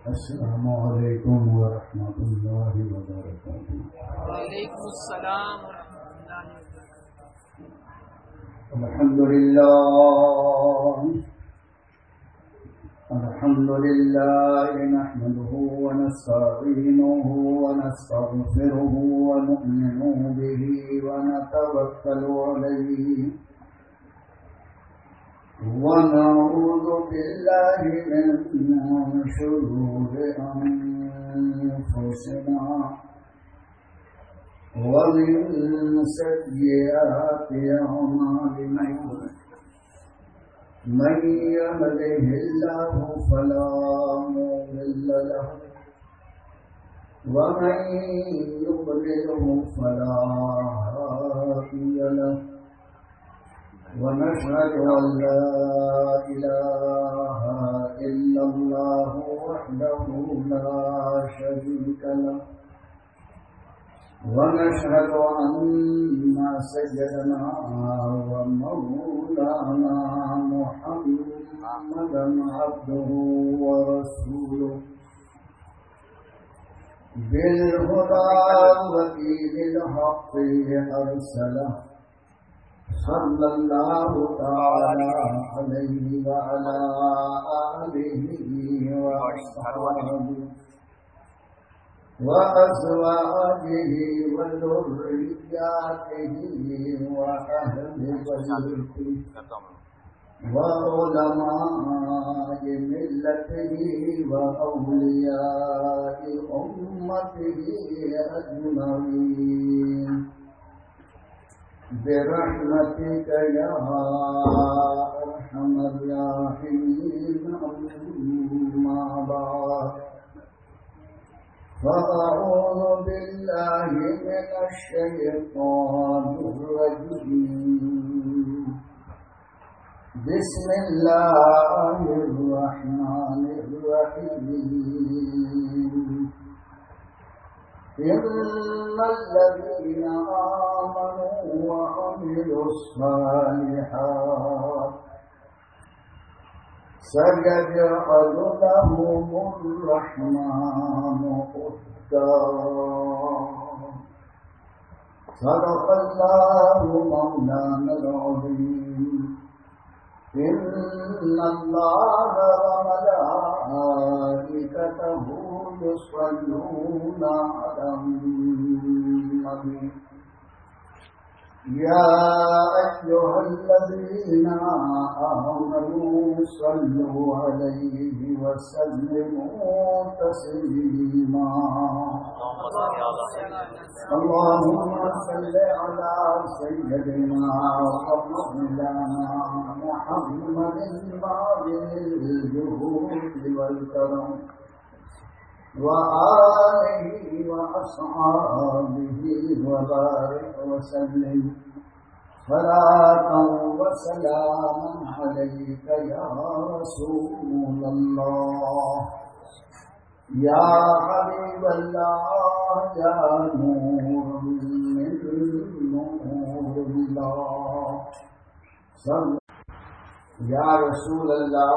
السلام علیکم ورحمۃ اللہ وبرکاتہ۔ وعلیکم السلام ورحمۃ اللہ وبرکاتہ۔ الحمد لله نحمده ونستعينه ونستغفره ونؤمن به ونتوكل عليه ونعوذ بالله من شرور أنفسنا ومن سيئات أعمالنا، من يهده الله فلا مضل له ومن يضلله فلا هادي له، ونشهد أن لا إله إلا الله وحده لا شريك له، ونشهد أن سيدنا ومولانا محمدا عبده ورسوله بالهدى ودين الحق أرسله، صلى الله تعالى عليه وعلى آله وأصحابه وأزواجه وذرياته وأهل بيته وعلماء ملته وأولياء أمته أجمعين برحمتك يا أرحم الراحمين، أما بعد، فأعوذ بالله من الشيطان الرجيم، بسم الله الرحمن الرحيم. إن الذين آمنوا وعملوا الصالحات سيجعل لهم الرحمن ودا. صدق الله مولانا العظيم. إن الله وملائكته يصلون على النبي، يا أيها الذين آمنوا صلوا عليه وسلموا تسليما. اللهم صل على سيدنا ومولانا محمد معدن الجود والكرم وآله وأصحابه وبارك وسلم صلاة وسلاما عليك يا رسول الله، يا حبيب الله، يا نور من نور الله، یا رسول اللہ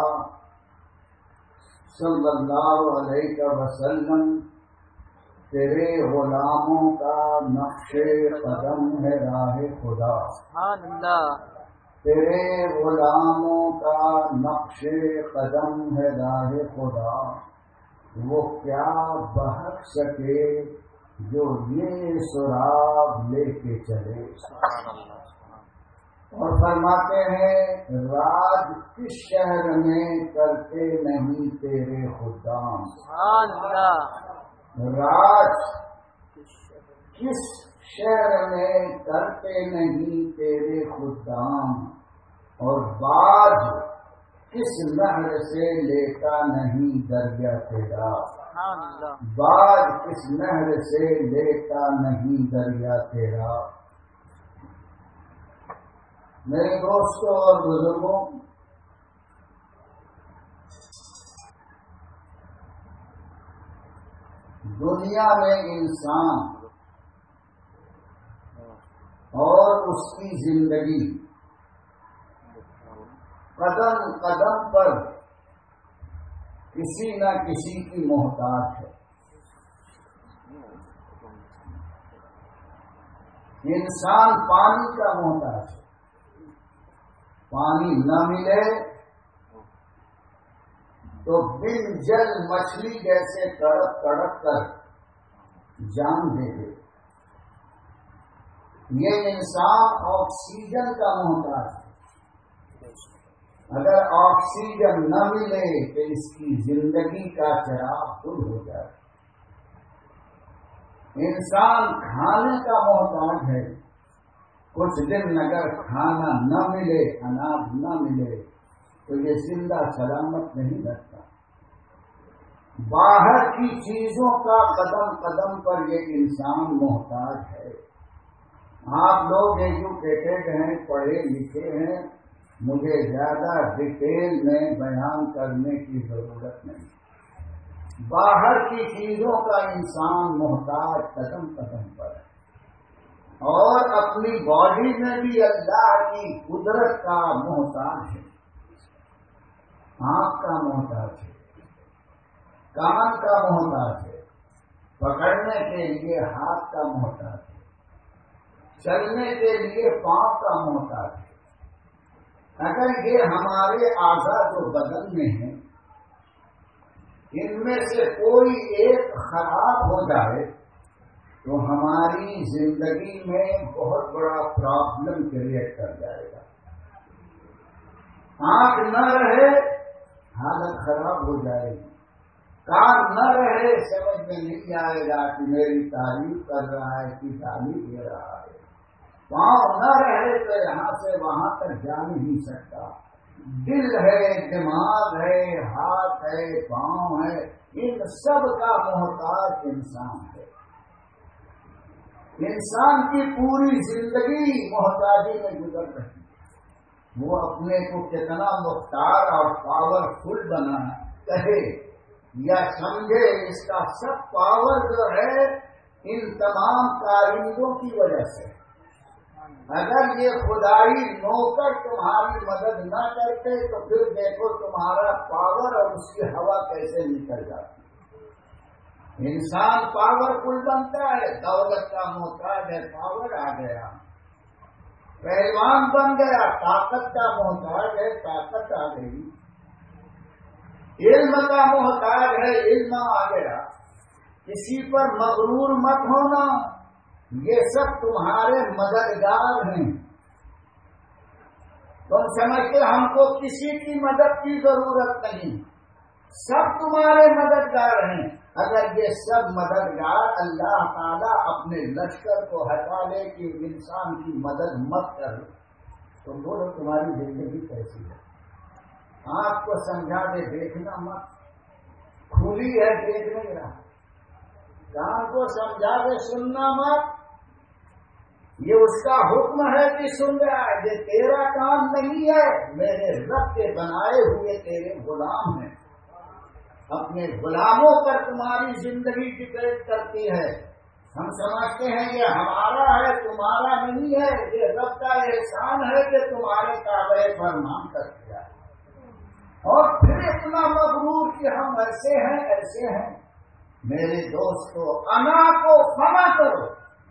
صلی اللہ علیہ وسلم، تیرے غلاموں کا نقش قدم ہے راہ خدا، تیرے غلاموں کا نقش قدم ہے راہ خدا، وہ کیا بہک سکے جو یہ سراب لے کے چلے. اور فرماتے ہیں راج کس شہر میں کرتے نہیں تیرے خدام، راج کس شہر میں کرتے نہیں تیرے خدام، اور باج کس نہر سے لیتا نہیں دریا تیرا، باج کس نہر سے لیتا نہیں دریا تیرا. میرے دوستوں اور بزرگوں، دنیا میں انسان اور اس کی زندگی قدم قدم پر کسی نہ کسی کی محتاج ہے. انسان پانی کا محتاج ہے. پانی نہ ملے تو بن جل مچھلی جیسے تڑپ تڑپ کر جان دے دے. یہ انسان آکسیجن کا محتاج ہے. اگر آکسیجن نہ ملے تو اس کی زندگی کا چراغ گل ہو جائے. انسان کھانے کا محتاج ہے. کچھ دن اگر کھانا نہ ملے، اناج نہ ملے تو یہ زندہ سلامت نہیں رہتا. باہر کی چیزوں کا قدم قدم پر یہ انسان محتاج ہے. آپ لوگ ایجوکیٹڈ ہیں، پڑھے لکھے ہیں، مجھے زیادہ ڈیٹیل میں بیان کرنے کی ضرورت نہیں. باہر کی چیزوں کا انسان محتاج قدم قدم پر ہے. اور اپنی باڈی میں بھی اللہ کی قدرت کا محتاج ہے. آنکھ کا محتاج ہے، کان کا محتاج ہے، پکڑنے کے لیے ہاتھ کا محتاج ہے، چلنے کے لیے پاؤں کا محتاج ہے. اگر یہ ہمارے اعضاء جو بدن میں ہیں ان میں سے کوئی ایک خراب ہو جائے تو ہماری زندگی میں بہت بڑا پرابلم کریٹ کر جائے گا. آنکھ نہ رہے حالت خراب ہو جائے گی. کان نہ رہے سمجھ میں نہیں آئے گا کہ میری تعریف کر رہا ہے کہ تعریف دے رہا ہے. پاؤں نہ رہے تو یہاں سے وہاں تک جا نہیں سکتا. دل ہے، دماغ ہے، ہاتھ ہے، پاؤں ہے، ان سب کا محتاج انسان ہے. انسان کی پوری زندگی محتاجی میں گزر رہی ہے. وہ اپنے کو کتنا مختار اور پاورفل بنا کہے یا سمجھے، اس کا سب پاور جو ہے ان تمام کارندوں کی وجہ سے. اگر یہ خدائی نوکر تمہاری مدد نہ کرتے تو پھر دیکھو تمہارا پاور اور اس کی ہوا کیسے نکل جاتی. انسان پاورفل بنتا ہے، دولت کا محتاج ہے، پاور آ گیا. پہلوان بن گیا، طاقت کا محتاج ہے، طاقت آ گئی. علم کا محتاج ہے، علم آ گیا. کسی پر مغرور مت ہونا، یہ سب تمہارے مددگار ہیں. تم سمجھتے ہم کو کسی کی مدد کی ضرورت نہیں، سب تمہارے مددگار ہیں. اگر یہ سب مددگار اللہ تعالیٰ اپنے لشکر کو ہٹا لے کہ انسان کی مدد مت کر تو بولو تمہاری زندگی کیسی ہے. آنکھ کو سمجھا دے دیکھنا مت، کھلی ہے دیکھ نہیں رہا. کان کو سمجھا دے سننا مت، یہ اس کا حکم ہے کہ سن رہا ہے. یہ تیرا کام نہیں ہے، میرے رب کے بنائے ہوئے تیرے غلام ہیں. اپنے غلاموں پر تمہاری زندگی ڈپینڈ کرتی ہے. ہم سمجھتے ہیں یہ ہمارا ہے، تمہارا نہیں ہے. یہ رب کا احسان ہے کہ تمہارے تابع فرمان کر دیا. اور پھر اتنا مغرور کہ ہم ایسے ہیں ایسے ہیں. میرے دوستو، انا کو فنا کرو.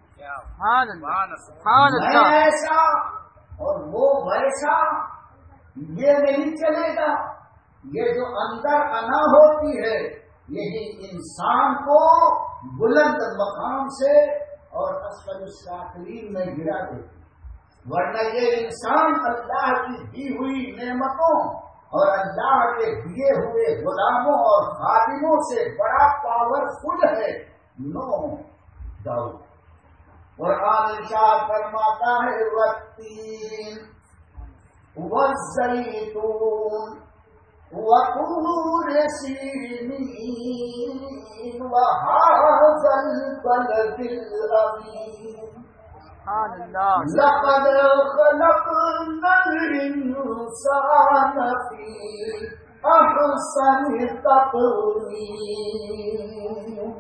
میں ایسا اور وہ ویسا یہ نہیں چلے گا. یہ جو اندر انا ہوتی ہے یہی انسان کو بلند مقام سے اور اسفل السافلین میں گرا دیتی. ورنہ یہ انسان اللہ کی دی ہوئی نعمتوں اور اللہ کے دیے ہوئے غلاموں اور خادموں سے بڑا پاورفل ہے. No doubt. قرآن ارشاد فرماتا ہے والتین والزیتون وطور سینین وهذا البلد الأمين لقد خلقنا الإنسان في أحسن تقويم.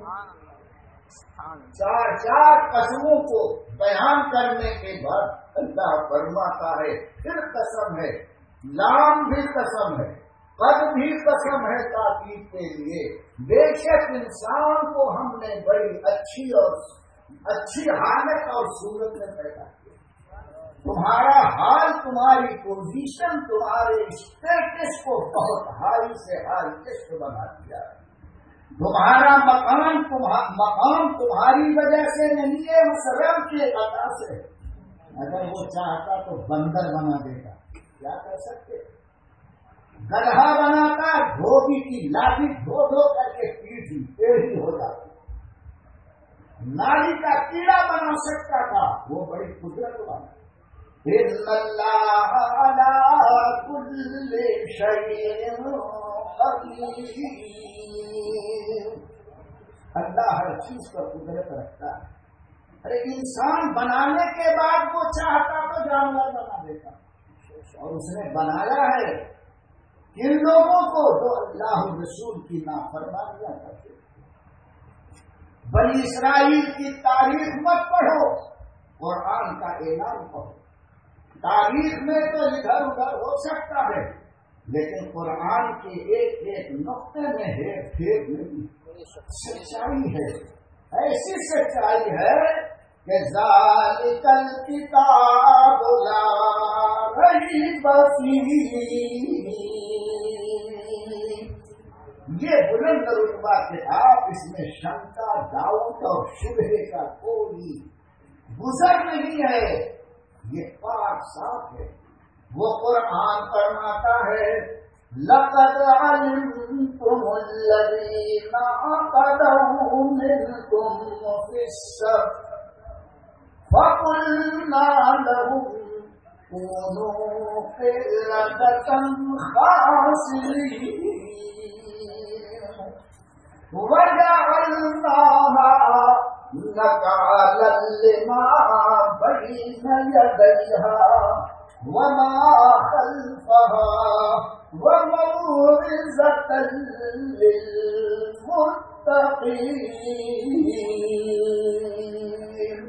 چار قسموں کو بیان کرنے کے بعد اللہ فرماتا ہے پھر قسم ہے، لام بھی قسم ہے، قد بھی قسم ہے تاکید کے لیے، بے شک انسان کو ہم نے بڑی اچھی حالت اور صورت میں پیدا کیا۔ تمہارا حال، تمہاری پوزیشن، تمہارے اسٹیٹس کو بہت ہائی سے ہائیسٹ بنا دیا ہے۔ تمہارا مقام تمہاری وجہ سے نہیں ہے، اس رب کی عطا سے۔ اگر وہ چاہتا تو بندر بنا دیتا، کیا کر سکتے؟ گدھا بناتا، دھوبی کی لاٹھی دھو دھو کر کے پیٹھی ٹیڑھی ہو جاتی۔ نالی کا کیڑا بنا سکتا تھا، وہ بڑی قدرت والا۔ اللہ علی کل شیء قدیر، اللہ ہر چیز پر قدرت رکھتا ہے۔ ارے انسان بنانے کے بعد وہ چاہتا تو جانور بنا دیتا، اور اس نے بنایا ہے ان لوگوں کو جو اللہ رسول کی نافرمانیاں کرتے۔ بنی اسرائیل کی تاریخ مت پڑھو، قرآن کا اعلان پڑھو۔ تاریخ میں تو ادھر ادھر ہو سکتا ہے، لیکن قرآن کے ایک ایک نقطے میں ہیر پھیر نہیں، سچائی ہے، ایسی سچائی ہے کہ ذالک الکتاب لا ریب فیہ، یہ بلند رتبہ کتاب، اس میں شنکا، ڈاؤٹ اور شبہے کا کوئی گزر نہیں ہے، یہ پاک صاف ہے۔ وہ قرآن فرماتا ہے لقد علمتم الذین اعتدوا منکم فی السبت فقلنا لهم كونوا قردة خاسئین وجعلناها نكالا لما بين يديها وما خلفها وموعظة للمتقين۔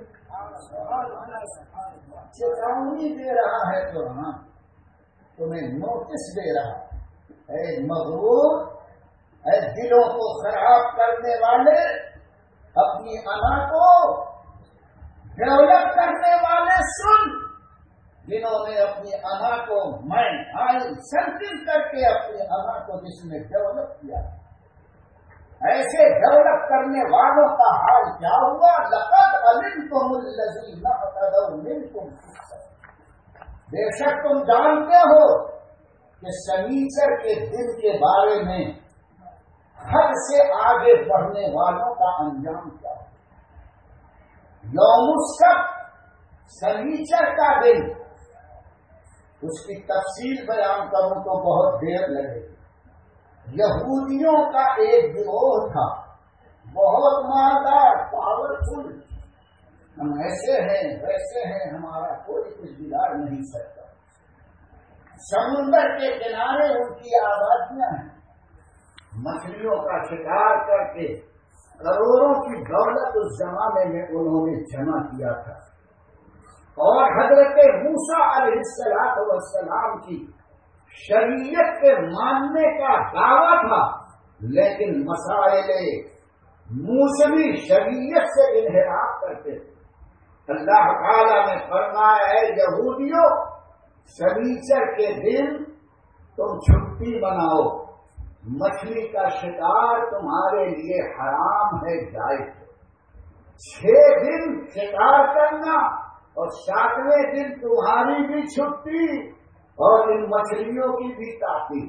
چیتونی دے رہا ہے تو ہاں، تمہیں نوٹس دے رہا ہے، اے مغرور، اے دلوں کو خراب کرنے والے، اپنی انا کو ڈیولپ کرنے والے سن، جنہوں نے اپنی انا کو سینٹنگ کر کے اپنی انا کو جس نے ڈیولپ کیا، ایسے ڈیولپ کرنے والوں کا حال کیا ہوا؟ لقد علمتم الذین اعتدوا منکم فی السبت، بے شک تم جانتے ہو کہ سنیچر کے دن کے بارے میں حد سے آگے بڑھنے والوں کا انجام کیا ہے۔ یوم السبت، سنیچر کا دن، اس کی تفصیل بیان کروں تو بہت دیر لگے گی۔ یہودیوں کا ایک گروہ تھا، بہت مالدار، پاورفل، ہم ایسے ہیں ویسے ہیں، ہمارا کوئی کچھ بگاڑ نہیں سکتا۔ سمندر کے کنارے ان کی آبادیاں ہیں، مچھلیوں کا شکار کر کے کروڑوں کی دولت اس زمانے میں انہوں نے جمع کیا تھا، اور حضرت موسیٰ علیہ السلام کی شریعت کے ماننے کا دعویٰ تھا، لیکن مسائل موسمی شریعت سے انحراف کرتے تھے۔ اللہ تعالیٰ نے فرمایا ہے یہودیوں، شنیچر کے دن تم چھٹی بناؤ، مچھلی کا شکار تمہارے لیے حرام ہے، جائز ہے۔ 6 دن شکار کرنا اور 7ویں دن تمہاری بھی چھٹی اور ان مچھلیوں کی بھی تعطیل۔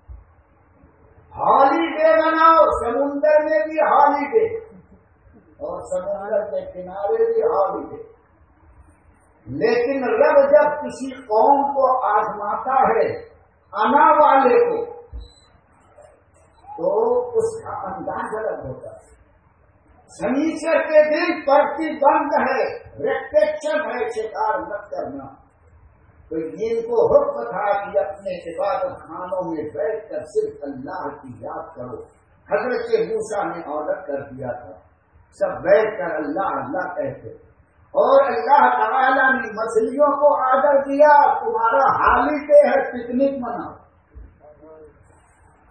ہالیڈے بناؤ، سمندر میں بھی ہالیڈے اور سمندر کے کنارے بھی ہالیڈے۔ لیکن رب جب کسی قوم کو آزماتا ہے، انا والے کو، تو اس کا انداز الگ ہوتا ہے۔ سنیچر کے دن پرتی بند ہے، ریسٹرکشن ہے، شکار مت کرنا، تو ان کو حکم تھا کہ اپنے عبادت خانوں میں بیٹھ کر صرف اللہ کی یاد کرو۔ حضرت موسیٰ نے آرڈر کر دیا تھا، سب بیٹھ کر اللہ اللہ کہتے، اور اللہ تعالیٰ نے مچھلیوں کو آرڈر دیا تمہارا ہالیڈے ہے، پکنک مناؤ۔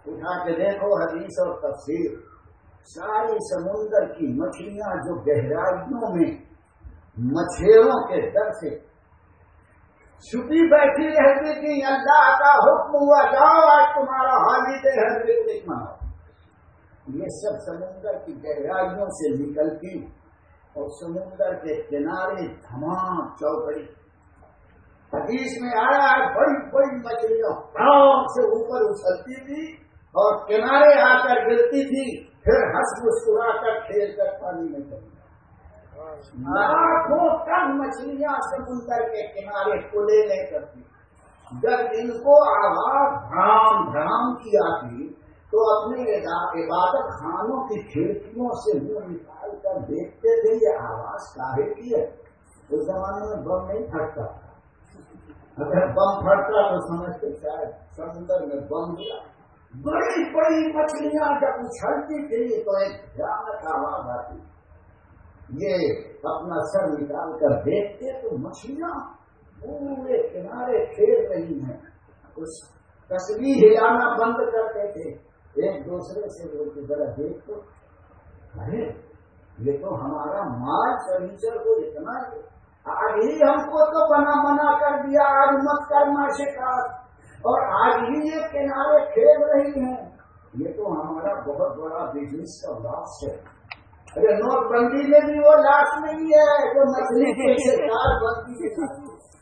اٹھا کے دیکھو حدیث اور تفسیر، ساری سمندر کی مچھلیاں جو گہرائیوں میں مچھیروں کے در سے چھپی بیٹھی رہتی تھی، اللہ کا حکم ہوا جاؤ آج تمہارا حالی ہے مناؤ، یہ سب سمندر کی گہرائیوں سے نکلتی اور سمندر کے کنارے دھمام چوکڑی۔ حدیث میں آیا بڑی بڑی مچھلیاں پاؤں سے اوپر اچھلتی تھی اور کنارے آ کر گرتی تھی، پھر ہنس مسکرا کر کھیل کر پانی میں چلی۔ لاکھوں ٹن مچھلیاں سمندر کے کنارے کھلے لے کرتی، جب ان کو آواز دھڑام دھڑام کی آتی تو اپنے عبادت خانوں کی کھڑکیوں سے منہ نکال کر دیکھتے تھے یہ آواز کاہے کی ہے۔ اس زمانے میں بم نہیں پھٹتا تھا، اگر بم پھٹتا تو سمجھتے شاید سمندر میں بم گیا۔ بڑی بڑی مچھلیاں جب اچھلتی تھی تو ایک بھیانک آواز آتی، یہ اپنا سر نکال کر دیکھتے تو مچھلیاں پورے کنارے کھیل رہی ہیں، اس تسبیح ہلانا بند کرتے تھے، ایک دوسرے سے بولتے ذرا دیکھ تو، ارے یہ تو ہمارا مال فرنیچر کو اتنا ہے، آج ہی ہم کو تو منع کر دیا آج مت کرنا شکار، اور آج ہی یہ کنارے کھیل رہی ہیں، یہ تو ہمارا بہت بڑا بزنس کا لاس ہے۔ ارے نوٹ بندی میں بھی وہ لاس نہیں ہے جو مچھلی کے شکار بندی کے ساتھ۔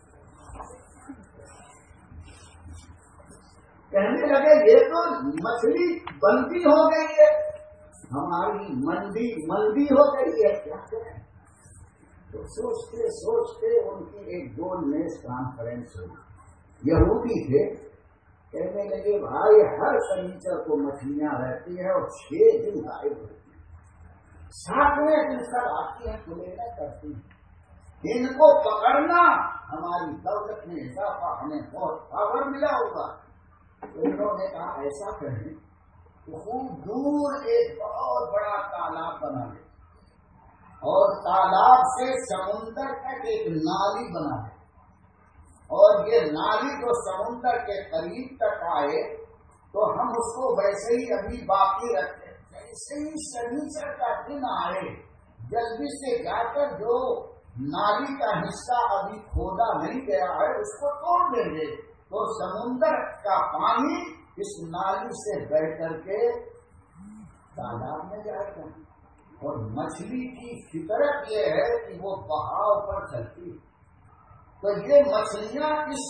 کہنے لگے یہ تو مچھلی بندی ہو گئی ہے، ہماری مندی ہو گئی ہے، کیا کریں؟ تو سوچتے سوچتے ان کی ایک گول میز کانفرنس ہوئی، یہودی تھے، کہنے لگے بھائی ہر سنیچر کو مچھلیاں رہتی ہیں اور 6 دن غائب ہوتی ہیں، 7ویں دن سب آتی ہیں کھلے نہ کرتی ہیں، ان کو پکڑنا ہماری دولت میں اضافہ، ہمیں بہت پاور ملا ہوگا۔ انہوں نے کہا ایسا کریں تو خوب دور ایک بہت بڑا تالاب بنا لے اور تالاب سے سمندر تک ایک نالی بنا لے، اور یہ نالی جو سمندر کے قریب تک آئے تو ہم اس کو ویسے ہی ابھی باقی رکھتے، جیسے ہی شنیچر کا دن آئے جلدی سے جا کر جو نالی کا حصہ ابھی کھودا نہیں گیا ہے اس کو توڑ دیں گے، تو سمندر کا پانی اس نالی سے بہ کر کے تالاب میں جائے گا، اور مچھلی کی فطرت یہ ہے کہ وہ بہاؤ پر چلتی ہے، تو یہ مچھلیاں اس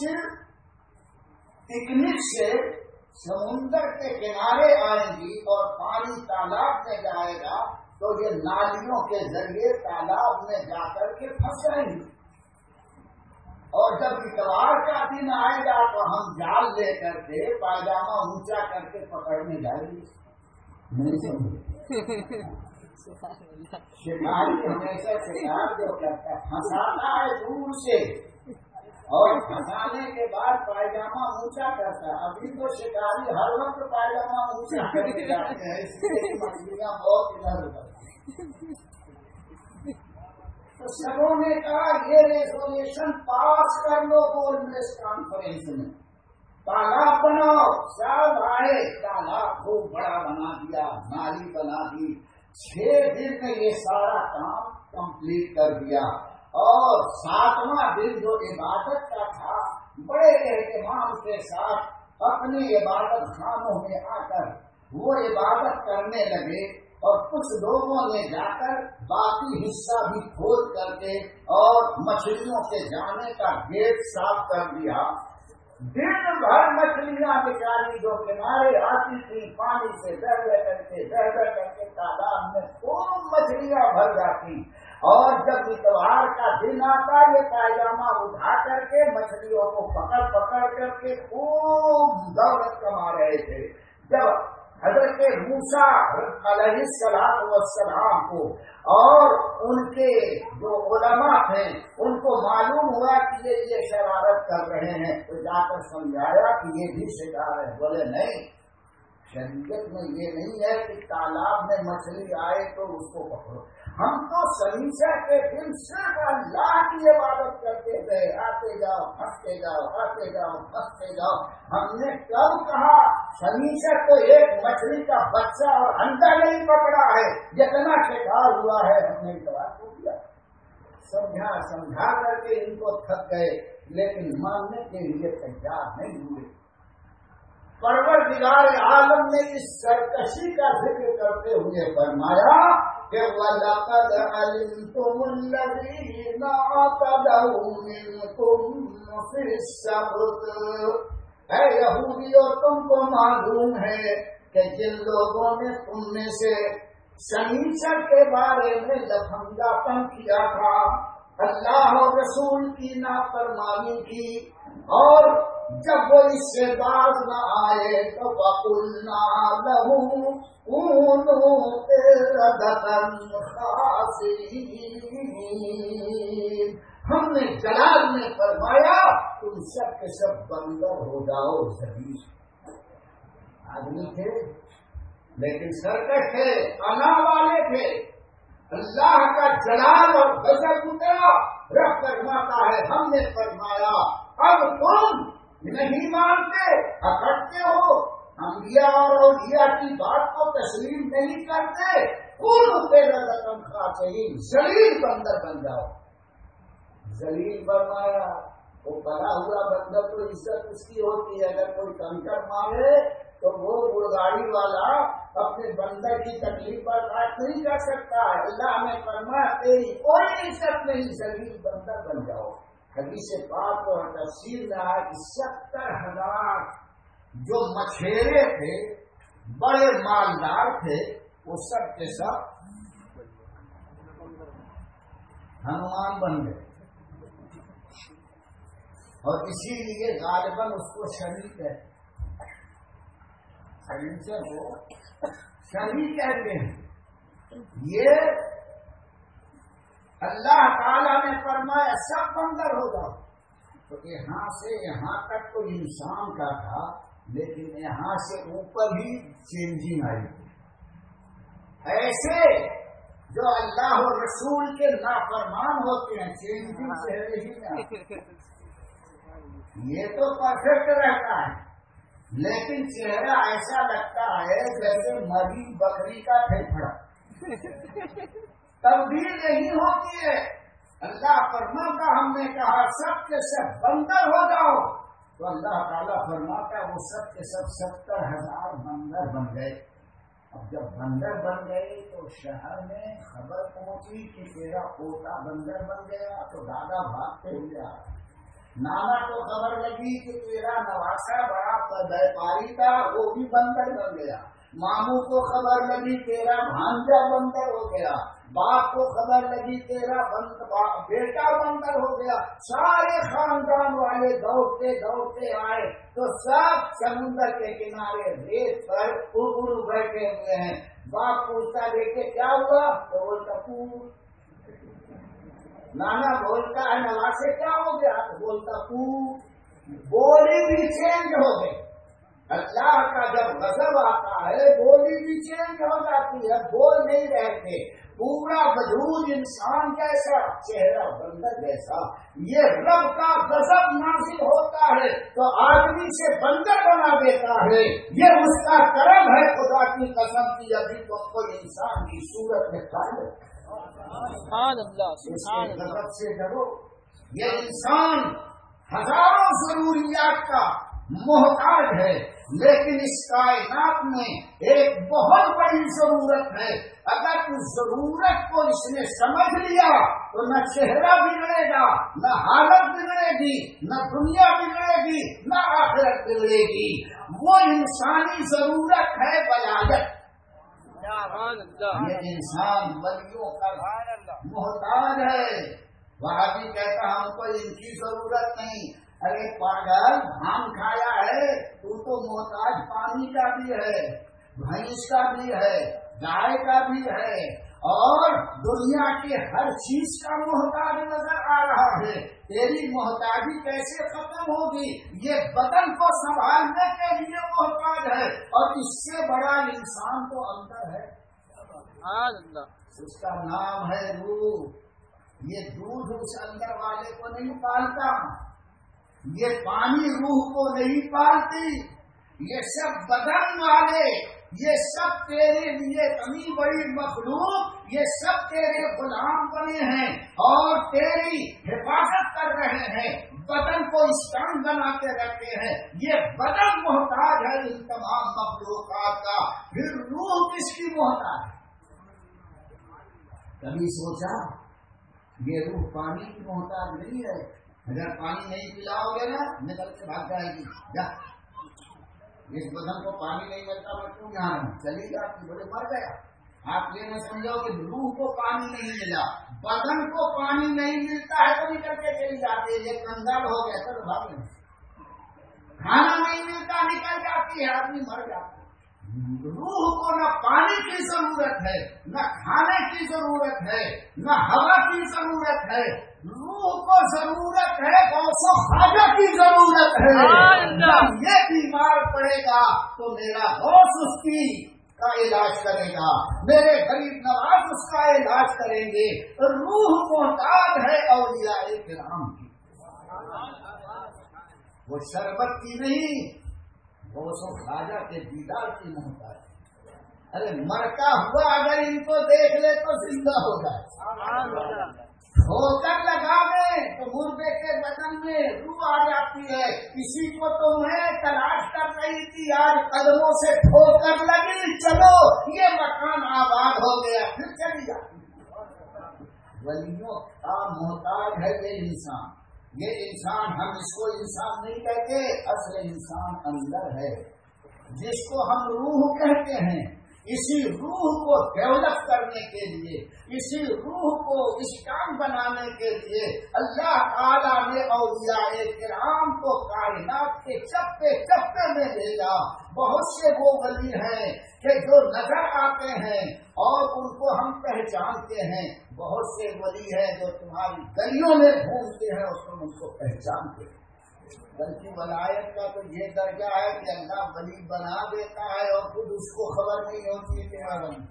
پکنک سے سمندر کے کنارے آئیں گی اور پانی تالاب میں جائے گا تو یہ نالیوں کے ذریعے تالاب میں جا کر کے پھنس جائیں گی، اور جب اتوار کا دن آئے گا تو ہم جال لے کر کے پائجامہ اونچا کر کے پکڑنے جائیں گے۔ نہیں سمجھے؟ شکاری ہمیشہ شکار جو کرتا ہے پھنساتا ہے دور سے اور پھنسانے کے بعد پائجامہ اونچا کرتا ہے، ابھی تو شکاری ہر وقت پائجامہ اونچا کر کے جاتے ہیں، اس لیے مچھلیاں بہت ادھر ادھر۔ تو سبوں نے کہا یہ ریزولوشن پاس کر لو گول میز کانفرنس میں، تالاب بناؤ، سب آئے، تالاب خوب بڑا بنا دیا، نالی بنا دی، 6 دن میں یہ سارا کام کمپلیٹ کر دیا، اور 7واں دن جو عبادت کا تھا بڑے اہتمام کے ساتھ اپنی عبادت خانوں میں آ کر وہ عبادت کرنے لگے، اور کچھ لوگوں نے جا کر باقی حصہ بھی کھول کر کے اور مچھلیوں کے جانے کا گیٹ صاف کر دیا۔ دن بھر مچھلیاں بیچاری جو کنارے آتی تھی پانی سے بہ کر کے تالاب میں خوب مچھلیاں بھر جاتی، اور جب اتوار کا دن آتا یہ پائجامہ اٹھا کر کے مچھلیوں کو پکڑ کر کے خوب دولت کما رہے تھے۔ جب حضرت موسیٰ علیہ السلام کو اور ان کے جو علماء تھے ان کو معلوم ہوا کہ یہ شرارت کر رہے ہیں تو جا کر سمجھایا کہ یہ بھی شکار ہے، بولے نہیں، شریعت میں یہ نہیں ہے کہ تالاب میں مچھلی آئے تو اس کو پکڑو. ہم تو سنیچر کے دن صرف اللہ کی عبادت کرتے تھے. آتے جاؤ پھنستے جاؤ, آتے جاؤ پھنستے جاؤ. ہم نے کب کہا سنیچر کو ایک مچھلی کا بچہ اور انڈا نہیں پکڑا ہے, جتنا شکار ہوا ہے ہم نے اتوار کو دیا. سمجھا کر کے ان کو تھک گئے, لیکن ماننے کے لیے تیار نہیں ہوئے. پروردگار عالم نے اس سرکشی کا ذکر کرتے ہوئے فرمایا کہ وَلَقَدْ عَلِمْتُمُ الَّذِينَ اعْتَدَوْا مِنْكُمْ فِي السَّبْتِ. اے یہودیوں, تم کو معلوم ہے کہ جن لوگوں نے تم میں سے سنیچر کے بارے میں لفنگا پن کیا تھا, اللہ اور رسول کی نافرمانی کی, اور جب وہ اس سے باز نہ آئے تو وَقُلْنَا لَهُمْ كُونُوا قِرَدَةً خَاسِئِينَ. ہم نے جلال میں فرمایا تم سب کے سب بندر ہو جاؤ. ذلیل آدمی تھے لیکن سرکش تھے, انا والے تھے. اللہ کا جلال اور غضب اترا. رب فرماتا ہے ہم نے فرمایا اب تم نہیں مانتے, اکڑتے ہو, انبیاء اور اولیاء کی بات کو تسلیم نہیں کرتے. کون قِرَدَةً خَاسِئِينَ, ذلیل بندر بن جاؤ. ذلیل فرمایا وہ بنا ہوا بندر تو عزت اس کی ہوتی ہے. اگر کوئی کنکر مانگے تو وہ گڑگاڑی والا اپنے بندر کی تکلیف برداشت نہیں کر سکتا. اللہ نے فرمایا تیری کوئی عزت نہیں, ذلیل بندر بن جاؤ. حدیث پاک اور تفسیر میں آیا کہ 70,000 جو مچھیرے تھے, بڑے مالدار تھے, وہ سب کے سب ہنومان بن گئے. اور اسی لیے غالباً اس کو شری کہتے ہیں. سنیچر کو شری کہتے ہیں. یہ اللہ تعالیٰ نے فرمایا سب بندر ہو جاؤ. تو یہاں سے یہاں تک تو انسان کا تھا, لیکن یہاں سے اوپر ہی چینجنگ آئی. ایسے جو اللہ اور رسول کے نافرمان ہوتے ہیں چینجنگ چہرے ہی میں. یہ تو پرفیکٹ رہتا ہے, لیکن چہرہ ایسا لگتا ہے جیسے مری بکری کا پھیپھڑا. تبدیل نہیں ہوتی ہے. اللہ فرماتا ہم نے کہا سب کے سب بندر ہو جاؤ, تو اللہ تعالیٰ فرماتا وہ سب کے سب 70,000 بندر بن گئے. اب جب بندر بن گئے تو شہر میں خبر پہنچی کہ تیرا پوتا بندر بن گیا. تو دادا بھاگتے ہوئے آ رہا, نانا کو خبر لگی کہ تیرا نواسا بڑا ویپاری تھا, وہ بھی بندر بن گیا. ماموں کو خبر لگی تیرا بھانجا بندر ہو گیا. باپ کو خبر لگی تیرا بیٹا بندر ہو گیا. سارے خاندان والے دوڑتے دوڑتے آئے تو سب سمندر کے کنارے ریت پر اڑ بیٹھے ہوئے ہیں. باپ پوچھتا دیکھے کیا ہوا, تو بولتا پور. نانا بولتا ہے نواسے کیا ہو گیا, تو بولتا پور. بولی بھی چینج ہو گئی. اللہ کا جب غضب آتا ہے بولی بھی چینج ہو جاتی ہے, بول نہیں رہتے. پورا وجود انسان جیسا, چہرہ بندر جیسا. یہ رب کا غضب نازل ہوتا ہے تو آدمی سے بندر بنا دیتا ہے. یہ اس کا کرم ہے. خدا کی قسم کی ابھی تم کو انسان کی صورت میں قائم غضب سے ڈرو. یہ انسان ہزاروں ضروریات کا محتاج ہے, لیکن اس کائنات میں ایک بہت بڑی ضرورت ہے. اگر اس ضرورت کو اس نے سمجھ لیا تو نہ چہرہ بگڑے گا, نہ حالت بگڑے گی, نہ دنیا بگڑے گی, نہ آخرت بگڑے گی. وہ انسانی ضرورت ہے ولایت. یہ انسان ولیوں کا محتاج ہے. وہاں بھی کہتا ہم کو ان کی ضرورت نہیں. ارے پاگل, دھان کھایا ہے تو محتاج پانی کا بھی ہے, بھینس کا بھی ہے, گائے کا بھی ہے, اور دنیا کے ہر چیز کا محتاج نظر آ رہا ہے. تیری محتاجی کیسے ختم ہوگی؟ یہ بدن کو سنبھالنے کے لیے محتاج ہے، اور اس سے بڑا انسان تو اندر ہے، اس کا نام ہے روح. یہ دودھ اس اندر والے کو نہیں پالتا، یہ پانی روح کو نہیں پالتی. یہ سب بدن والے، یہ سب تیرے لیے کمی بڑی مخلوق، یہ سب تیرے غلام بنے ہیں اور تیری حفاظت کر رہے ہیں، بدن کو اسٹرانگ بنا کے رکھتے ہیں. یہ بدن محتاج ہے ان تمام مخلوقات کا، پھر روح کس کی محتاج ہے؟ کبھی سوچا یہ روح پانی کی محتاج نہیں ہے؟ اگر پانی نہیں پلاؤ گے نا نکل کے بھاگ جائے گی. جا اس بدن کو پانی نہیں ملتا میں کیوں یہاں ہوں، چلی جاتی، بڑے مر گیا. آپ یہ نہ سمجھو کہ روح کو پانی نہیں ملا، بدن کو پانی نہیں ملتا ہے تو نکل کے چلی جاتی ہے. یہ کنگال ہو گیا چلو بھاگ لیں. کھانا نہیں ملتا نکل جاتی ہے، آدمی مر جاتا ہے. روح کو نہ پانی کی ضرورت ہے، نہ کھانے کی ضرورت ہے، نہ ہوا کی ضرورت ہے. روح کو ضرورت ہے غوث و خواجہ کی ضرورت ہے. جب یہ بیمار پڑے گا تو میرا غوث اس کی کا علاج کرے گا، میرے غریب نواز اس کا علاج کریں گے. روح محتاج ہے اولیاء کرام کی، وہ شربت کی نہیں، غوث و خواجہ کے دیدار کی محتاج ہے. ارے مرتا ہوا اگر ان کو دیکھ لے تو زندہ ہو جائے. ٹھوکر لگا دے تو مردے کے بدن میں روح آ جاتی ہے. کسی کو تمہیں تلاش کر رہی تھی، آج قدموں سے ٹھوکر لگی، چلو یہ مکان آباد ہو گیا، پھر چلی جاتی. ولیوں کا محتاج ہے یہ انسان. یہ انسان، ہم اس کو انسان نہیں کہتے، اصل انسان اندر ہے جس کو ہم روح کہتے ہیں. اسی روح کو ڈیولپ کرنے کے لیے، اسی روح کو اسٹرانگ بنانے کے لیے اللہ تعالیٰ نے اولیاء کرام کو کائنات کے چپے چپے میں بھیجا. بہت سے وہ ولی ہیں کہ جو نظر آتے ہیں اور ان کو ہم پہچانتے ہیں. بہت سے ولی ہیں جو تمہاری گلیوں میں گھومتے ہیں اور تم ان کو پہچانتے ہیں. بلکہ ولایت کا تو یہ درجہ ہے کہ اللہ ولی بنا دیتا ہے اور خود اس کو خبر نہیں ہوتی کہ میں ولی.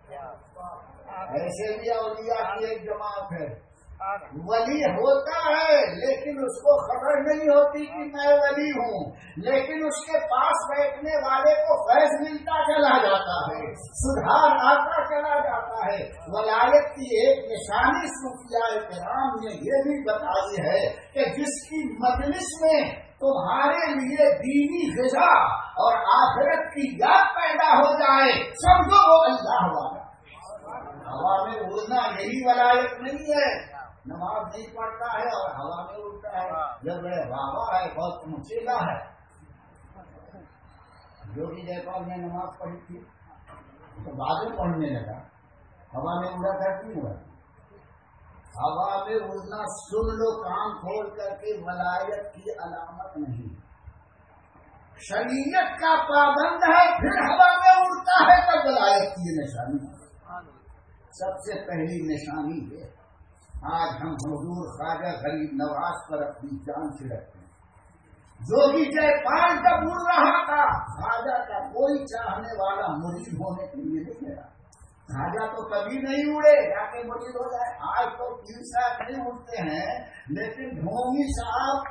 ایسے بھی اولیاء کی ایک جماعت ہے، ولی ہوتا ہے لیکن اس کو خبر نہیں ہوتی کہ میں ولی ہوں، لیکن اس کے پاس بیٹھنے والے کو فیض ملتا چلا جاتا ہے، سدھار آتا چلا جاتا ہے. ولایت کی ایک نشانی صوفیاء کرام نے یہ بھی بتائی ہے کہ جس کی مجلس میں تمہارے لیے دینی غذا اور آخرت کی یاد پیدا ہو جائے سمجھو وہ اللہ والا. ہوا میں اڑنا یہی ولایت نہیں ہے. نماز نہیں پڑھتا ہے اور ہوا میں اڑتا ہے، جب بابا ہے بہت مچیلا ہے. یوگی جے پال نے نماز پڑھی تھی تو بعد میں پڑھنے لگا، ہوا میں اڑا تھا کیوں ہوا؟ ہوا میں اڑنا سن لو کام کھول کر کے ولایت کی علامت نہیں. شریعت کا پابند ہے پھر ہوا میں اڑتا ہے تب ولایت کی نشانی. سب سے پہلی نشانی ہے آج ہم حضور خواجہ غریب نواز پر اپنی جان سے رکھتے ہیں. جوگی جے پال جب اڑ رہا تھا خواجہ کا کوئی چاہنے والا مرید ہونے کے لیے نہیں گیا. خواجہ تو کبھی نہیں اڑے جا کے مرید ہو جائے. آج تو پیر صاحب نہیں اڑتے ہیں لیکن ڈھونگی صاحب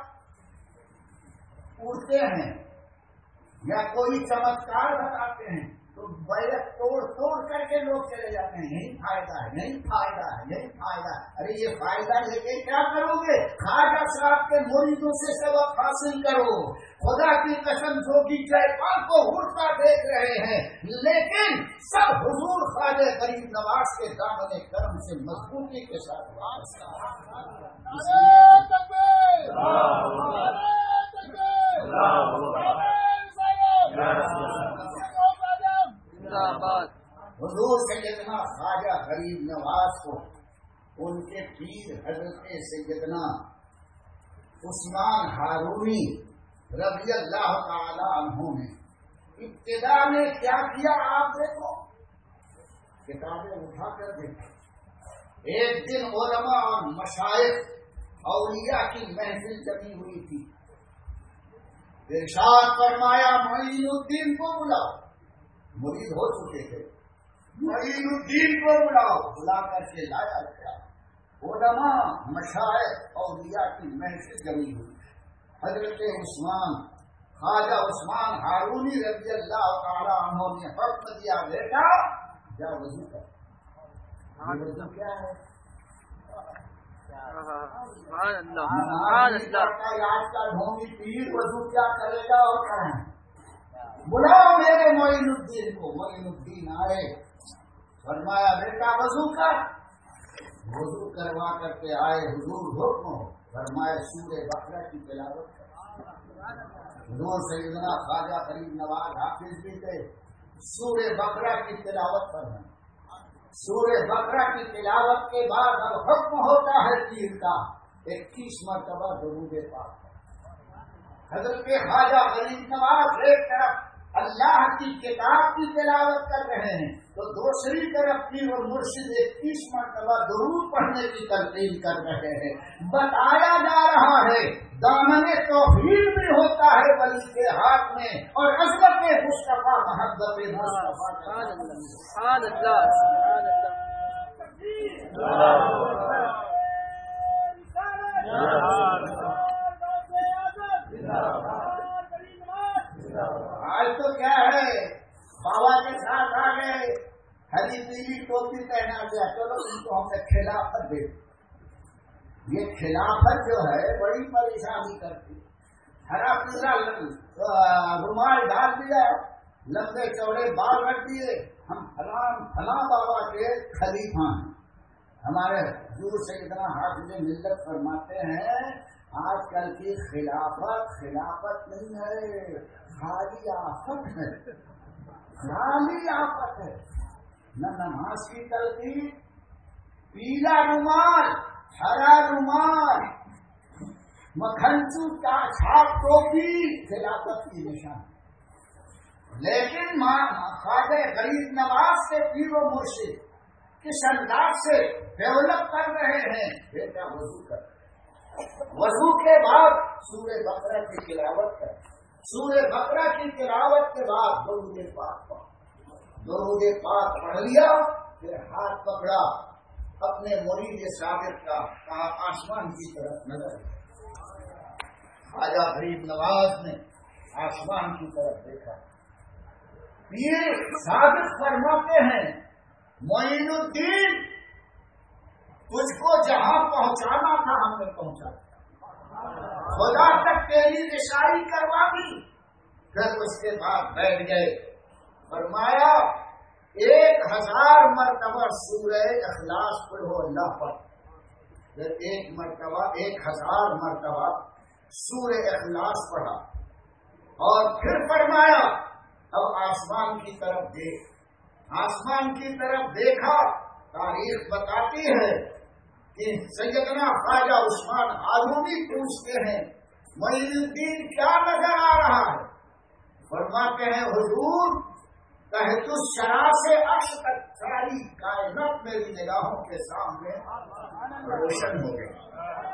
اڑتے ہیں یا کوئی چمتکار بتاتے ہیں تو بیعت توڑ توڑ کر کے لوگ چلے جاتے ہیں. یہی فائدہ ہے، یہی فائدہ ہے، یہی فائدہ ہے. ارے یہ فائدہ لے کے کیا کرو گے؟ خواجہ صاحب کے مریدوں سے سبق حاصل کرو. خدا کی قسم جوگی جے پال کو اڑتا دیکھ رہے ہیں لیکن سب حضور خواجہ غریب نواز کے دامن کرم سے مضبوطی کے ساتھ حضور سیدنا خواجہ غریب نواز کو ان کے پیر حضرت سیدنا عثمان ہارونی رضی اللہ تعالی عنہ نے ابتدا میں کیا کیا آپ دیکھو. کتابیں اٹھا کر دیکھیں. ایک دن علماء اور مشائخ اولیاء کی محفل جمی ہوئی تھی. ارشاد فرمایا معین الدین کو بلاؤ. مرید ہو چکے تھے. معین الدین کو بلاؤ. بلا کر کے لایا گیا. علماء مشائخ اولیاء کی محفل جمی ہوئی. حضرت عثمان خواجہ عثمان ہارونی رضی اللہ تعالیٰ عنہ نے حکم دیا بیٹا جا وضو کر. وضو کیا ہے؟ آج کا ڈھونگی پیر وضو کیا کرے گا اور کریں. بلاؤ میرے معین الدین کو. معین الدین آئے. فرمایا بیٹا وضو کر. وضو کروا کر کے آئے. حضور حکم فرمایا سورہ بقرہ کی تلاوت کر. حضور سیدنا خواجہ غریب نواز حافظ بھی تھے. سورہ بقرہ کی تلاوت فرمائیں. سورہ بقرہ کی تلاوت کے بعد اب حکم ہوتا ہے پیر کا 21 مرتبہ درود پاک. حضرت خواجہ غریب نواز ایک طرف اللہ کی کتاب کی تلاوت کر رہے ہیں تو دوسری طرف پیر اور مرشد 21 مرتبہ درود پڑھنے کی تلقین کر رہے ہیں. بتایا جا رہا ہے دامن توحید بھی ہوتا ہے ولی کے ہاتھ میں اور عظمت مصطفیٰ محبت آج تو کیا ہے بابا کے ساتھ آ گئے. ہری پیلی ٹوپی پہنا گیا. چلو ان کو ہم نے خلافت دے. یہ خلافت جو ہے بڑی پریشانی کرتی. ہرا پیلا رومال ڈال دیا. لمبے چوڑے بال رکھ دیے. ہم فلاں بابا کے خلیفہ ہیں. ہمارے حضور سیدنا حافظ ملت فرماتے ہیں آج کل کی خلافت نہیں ہے خالی آفت ہے. خالی آفت ہے. نہ نماز کی تلقین. پیلا رومال ہرا رومال مکھنچو کا چھاپ ٹوپی خلافت کی نشان. لیکن خواجہ غریب نواز سے پیر و مرشد کس انداز سے ڈیولپ کر رہے ہیں. بیٹا وضو کر. وضو کے بعد سورہ بقرہ کی تلاوت کر. سورہ بقرہ کی تلاوت کے بعد درود پاک پڑھ. درود پاک پڑھ لیا. پھر ہاتھ پکڑا اپنے مرید ثابت کا. کہا آسمان کی طرف نظر. خواجہ غریب نواز نے آسمان کی طرف دیکھا. پیر ثابت فرماتے ہیں معین الدین تجھ کو جہاں پہنچانا تھا ہم نے پہنچا. خدا تک تیری رسائی کروا دی. پھر اس کے بعد بیٹھ گئے. فرمایا 1000 مرتبہ سورہ اخلاص پڑھو اللہ پر. پھر 1 مرتبہ 1000 مرتبہ سورہ اخلاص پڑھا. اور پھر فرمایا اب آسمان کی طرف دیکھ. آسمان کی طرف دیکھا. تاریخ بتاتی ہے کہ سیدنا خواجہ عثمان ہارونی پوچھتے ہیں معین الدین کیا نظر آ رہا ہے. فرماتے ہیں حضور تحت الشرع سے عرش تک ساری کائنات میری نگاہوں کے سامنے روشن ہو گئی.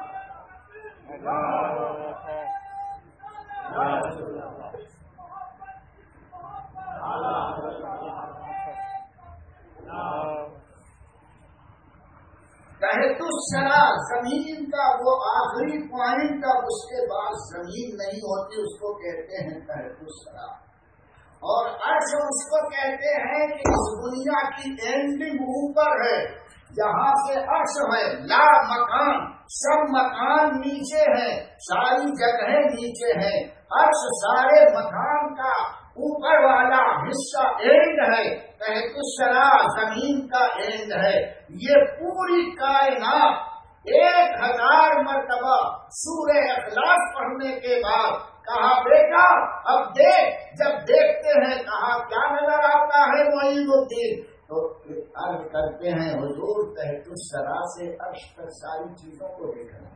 تحت الشرع زمین کا وہ آخری پوائنٹ کا اس کے بعد زمین نہیں ہوتی اس کو کہتے ہیں تحت الشرع. اور عرش اس کو کہتے ہیں کہ اس دنیا کی اینڈنگ اوپر ہے. جہاں سے عرش ہے لا مکان. سب مکان نیچے ہیں. ساری جگہیں نیچے ہیں. عرش سارے مکان کا اوپر والا حصہ اینڈ ہے. تحت الشرع زمین کا اینڈ ہے. یہ پوری کائنات 1000 مرتبہ سورہ اخلاص پڑھنے کے بعد کہا بیٹا اب دیکھ. جب دیکھتے ہیں کہا کیا نظر آتا ہے معین الدین. تو عرض کرتے ہیں حضور تحت الشرع سے عرش تک ساری چیزوں کو دیکھنا.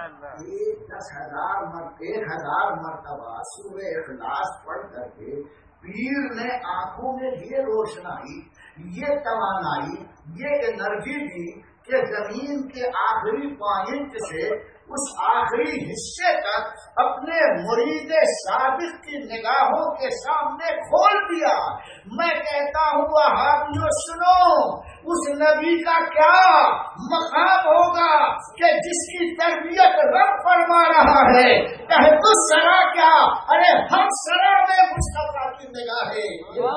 10,000 مرتبہ سورہ اخلاص پڑھ کر کے پیر نے آنکھوں میں یہ روشنائی، یہ توانائی، یہ انرجی دی کہ زمین کے آخری پوائنٹ سے اس آخری حصے تک اپنے مرید صادق کی نگاہوں کے سامنے کھول دیا۔ میں کہتا ہوں وہابیوں سنو، اس نبی کا کیا مقام ہوگا کہ جس کی تربیت رب فرما رہا ہے، تحت الثری کیا، ارے ہر ثری میں مصطفیٰ کی نگاہ ہے۔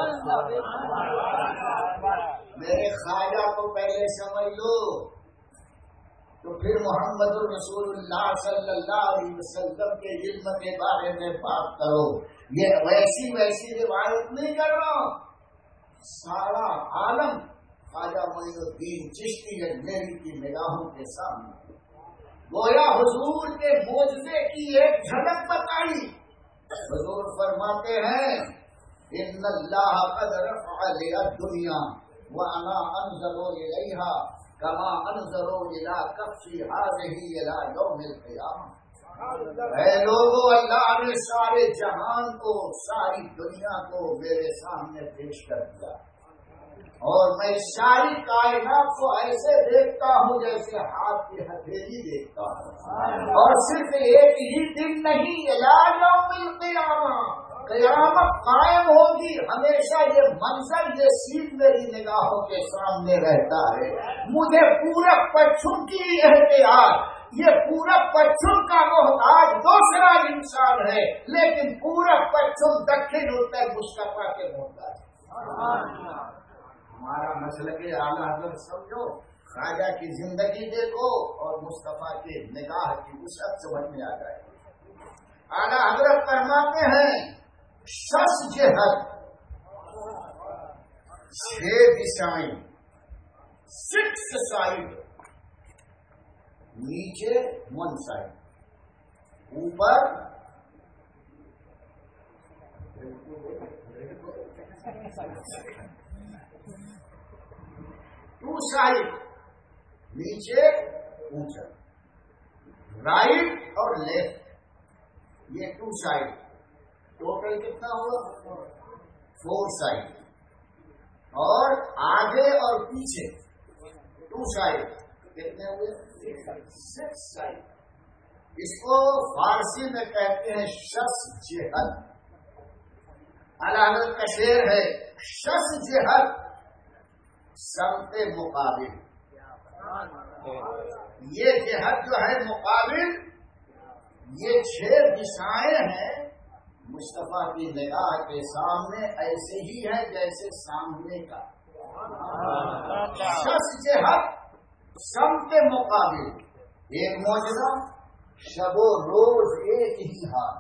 میرے خواجہ کو پہلے سمجھ لو تو پھر محمد الرسول اللہ صلی اللہ علیہ وسلم کے علم کے بارے میں بات کرو۔ یہ ویسی روایت نہیں کر رہا، سارا عالم خواجہ معین الدین چشتی اجمیری کی نگاہوں کے سامنے گویا حضور کے معجزے کی ایک جھلک بتائی۔ حضور فرماتے ہیں ان اللہ قد رفع لی الدنیا وانا انظر الیہا کما انظر الی کفی ہذہ الی یوم القیامہ۔ اے لوگوں، اللہ نے سارے جہان کو، ساری دنیا کو میرے سامنے پیش کر دیا، اور میں ساری کائنات کو ایسے دیکھتا ہوں جیسے ہاتھ کی ہتھیلی دیکھتا ہوں، اور صرف ایک ہی دن نہیں، الی یوم القیامہ، قیامت قائم ہوگی، ہمیشہ یہ منظر، یہ سین میری نگاہوں کے سامنے رہتا ہے۔ مجھے پورب پچھم کی احتیاط، یہ پورب پچھم کا محتاج دوسرا انسان ہے، لیکن پورب پچھم دکن اتر مصطفیٰ کے محتاج۔ ہمارا مسلک اعلیٰ حضرت سمجھو، خواجہ کی زندگی دیکھو اور مصطفیٰ کی نگاہ کی وسعت سمجھ میں آ جائے۔ اعلیٰ حضرت فرماتے ہیں 6 جہت، 6 دشائیں، 6 سائڈ، نیچے 1 سائڈ، اوپر 2 سائڈ، نیچے اونچا، رائٹ اور لیفٹ، یہ 2 سائڈ، ٹوٹل کتنا ہوا 4 سائڈ، اور آگے اور پیچھے 2 سائڈ کتنے ہوئے 6 سائڈ۔ اس کو فارسی میں کہتے ہیں 6 جہت۔ علامت کا شعر ہے 6 جہت سمت مقابل، یہ جہت جو ہے مقابل، یہ 6 دشائیں ہیں مصطفیٰ کی نگاہ کے سامنے، ایسے ہی ہے جیسے سامنے کا 6 جہت سمت مقابل۔ ایک معجزہ، شب و روز ایک ہی حال،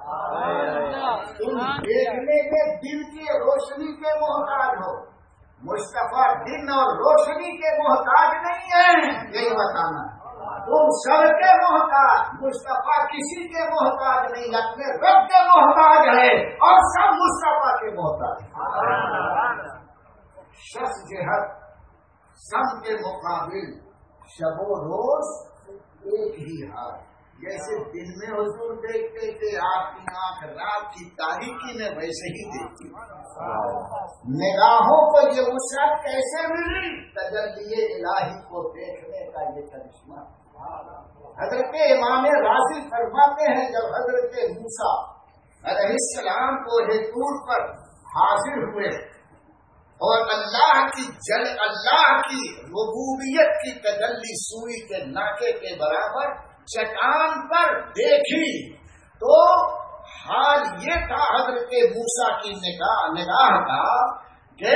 تم دیکھنے کے دل کی روشنی کے محتاج ہو، مصطفیٰ دن اور روشنی کے محتاج نہیں ہیں، یہی بتانا ہے۔ تم سب کے محتاج، مصطفیٰ کسی کے محتاج نہیں، اپنے رب کے محتاج ہے، اور سب مصطفیٰ کے محتاج۔ 6 جہت سمت مقابل، شب و روز ایک ہی حال۔ جیسے دن میں حضور دیکھتے تھے، آپ کی آنکھ رات کی تاریکی میں ویسے ہی دیکھتی، نگاہوں کو یہ وسعت کیسے ملی؟ تجلی الہی کو دیکھنے کا یہ کرشمہ۔ حضرت امام راضی فرماتے ہیں جب حضرت موسیٰ علیہ السلام کو طور پر حاضر ہوئے اور اللہ کی ربوبیت کی تجلی سوئی کے ناکے کے برابر چٹان پر دیکھی، تو حال یہ تھا حضرت موسیٰ کی نگاہ کا کہ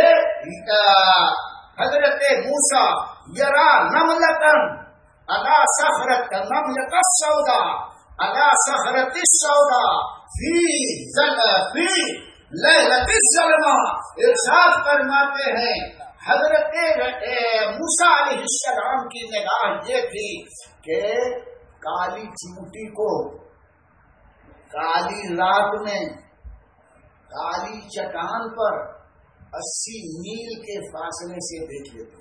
حضرت موسیٰ یرا نملتن علی صخرۃ نملۃ السودا علی صخرۃ السودا فی لیلۃ الظلمہ۔ ارشاد فرماتے ہیں حضرت موسیٰ علیہ السلام کی نگاہ یہ تھی کہ کالی چیونٹی کو کالی رات میں کالی چٹان پر 80 میل کے فاصلے سے دیکھ لیتے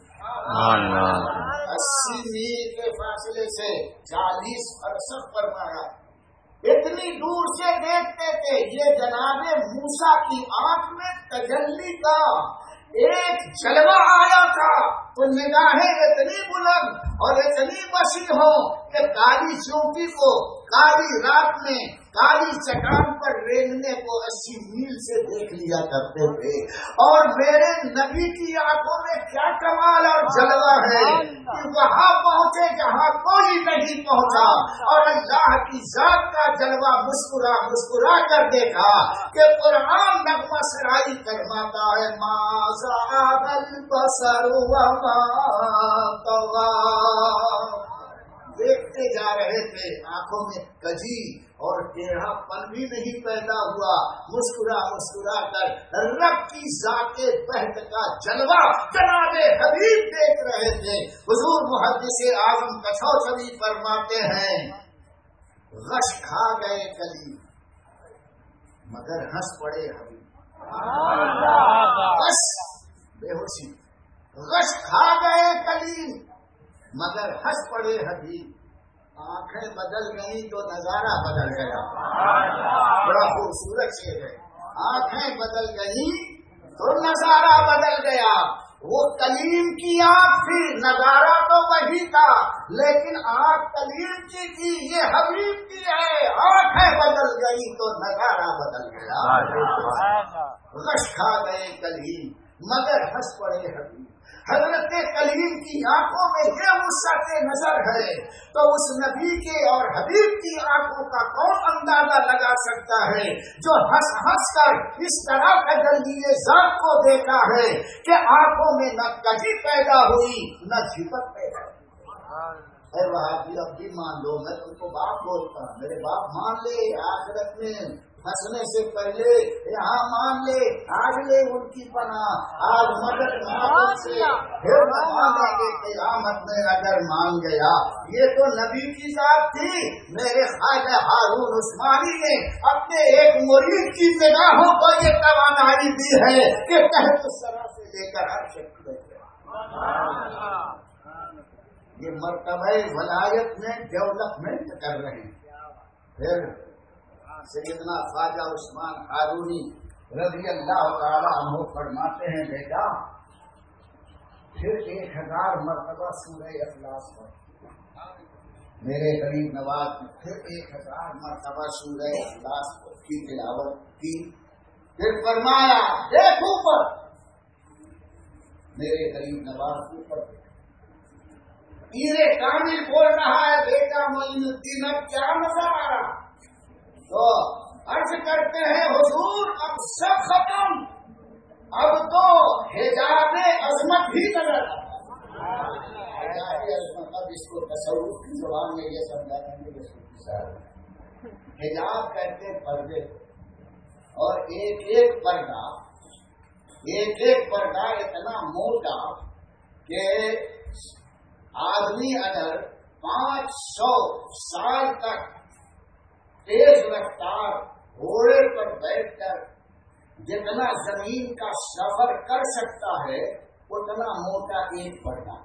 ہیں، 80 میل کے فاصلے سے 40 فرسخ فرمایا، اتنی دور سے دیکھتے تھے. یہ جناب موسیٰ کی آنکھ میں تجلی کا ایک جلوہ آیا تھا تو نگاہیں اتنی بلند اور اتنی وسیع ہو کہ کالی چونٹی کو کالی رات میں کالی چٹان پر رینگنے کو 80 میل سے دیکھ لیا کرتے تھے. اور میرے نبی کی آنکھوں میں کیا کمال اور جلوہ ہے کہ وہاں پہنچے جہاں کوئی نہیں پہنچا, اور اللہ کی ذات کا جلوہ مسکرا مسکرا کر دیکھا کہ قرآن نغمہ سرائی فرماتا ہے ما زاغ البصر وما طغى. دیکھتے جا رہے تھے, آنکھوں میں کجی اور ٹیڑھا پن بھی نہیں پیدا ہوا. مسکرا مسکرا کر رب کی ذات بہت کا جلوہ جناب حبیب دیکھ رہے تھے. حضور محدث اعظم کچھوچھوی فرماتے ہیں غش کھا گئے کلیم مگر ہنس پڑے حبیب. بس بے ہوشی. غش کھا گئے کلیم مگر ہنس پڑے حبیب. آنکھیں بدل گئی تو نظارہ بدل گیا. بڑا خوبصورت شعر ہے. آنکھیں بدل گئی تو نظارہ بدل گیا. وہ کلیم کی آنکھ تھی, نظارہ تو وہی تھا, لیکن آنکھ کلیم کی تھی, یہ حبیب کی ہے. آنکھیں بدل گئی تو نظارہ بدل گیا. غش کھا گئے کلیم مگر ہنس پڑے حبیب. حضرت کلیم کی آنکھوں میں یہ وسعت نظر ہے تو اس نبی کے اور حبیب کی آنکھوں کا کون اندازہ لگا سکتا ہے جو ہنس ہنس کر اس طرح تجلی ذات کو دیکھا ہے کہ آنکھوں میں نہ کجی پیدا ہوئی نہ جھپٹ پیدا ہوئی. اے وہابی اب بھی مان لو, میں تم کو باپ بولتا ہوں, میرے باپ مان لے. آخرت میں ہنسنے سے پہلے یہاں مان لے, آج لے ان کی پناہ, آج مدد سے پھر مانیں گے قیامت میں اگر مان گیا. یہ تو نبی کی ذات تھی. میرے خواجہ ہارون عثمانی نے اپنے ایک مرید کی نگاہوں کو یہ توانائی دی ہے کہ تحت الثری سے لے کر ہر شکل یہ مرتبہ ولایت میں ڈیولپمنٹ کر رہے ہیں. پھر سیدنا خواجہ عثمان ہارونی رضی اللہ تعالی عنہ فرماتے ہیں بیٹا پھر 1000 مرتبہ سورہ اخلاص پڑھ. میرے غریب نواز نے پھر 1000 مرتبہ سورہ اخلاص کی تلاوت کی. پھر فرمایا دیکھ اوپر. میرے غریب نواز اوپر پیر کامل بول رہا ہے بیٹا معین الدین اب کیا نظر آ رہا. تو عرض کرتے ہیں حضور اب سب ختم, اب تو حجاب عظمت بھی نظر آتا. حجاب عظمت اب اس کو تصوف کی زبان میں یہ سمجھاتے ہیں. حجاب کہتے پردے اور ایک پردہ اتنا موٹا کہ آدمی اگر 500 سال تک تیز رفتار گھوڑے پر بیٹھ کر جتنا زمین کا سفر کر سکتا ہے اتنا موٹا ایک پردہ.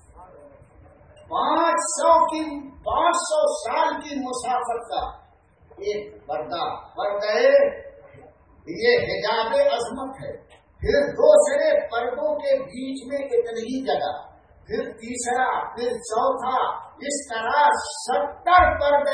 500 سال کی مسافت کا ایک پردہ یہ حجاب عظمت ہے. پھر دوسرے پردوں کے بیچ میں اتنی جگہ, پھر تیسرا, پھر چوتھا, اس طرح 70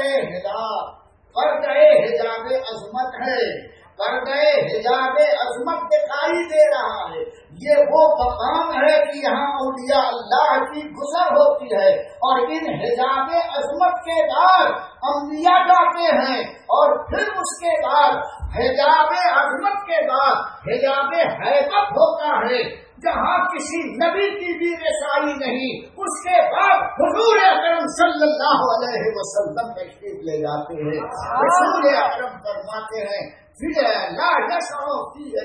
پردے حجاب عظمت ہے. پردے حجاب عظمت دکھائی دے رہا ہے. یہ وہ مقام ہے کہ یہاں اولیاء اللہ کی گزر ہوتی ہے اور ان حجاب عظمت کے بعد انبیاء جاتے ہیں اور پھر اس کے بعد حجاب عظمت کے بعد حجاب حیبت ہوتا ہے جہاں کسی نبی کی بھی رسائی نہیں. اس کے بعد حضور اکرم صلی اللہ علیہ وسلم تشریف لے جاتے ہیں. رسول اکرم فرماتے ہیں لا یشع فیہ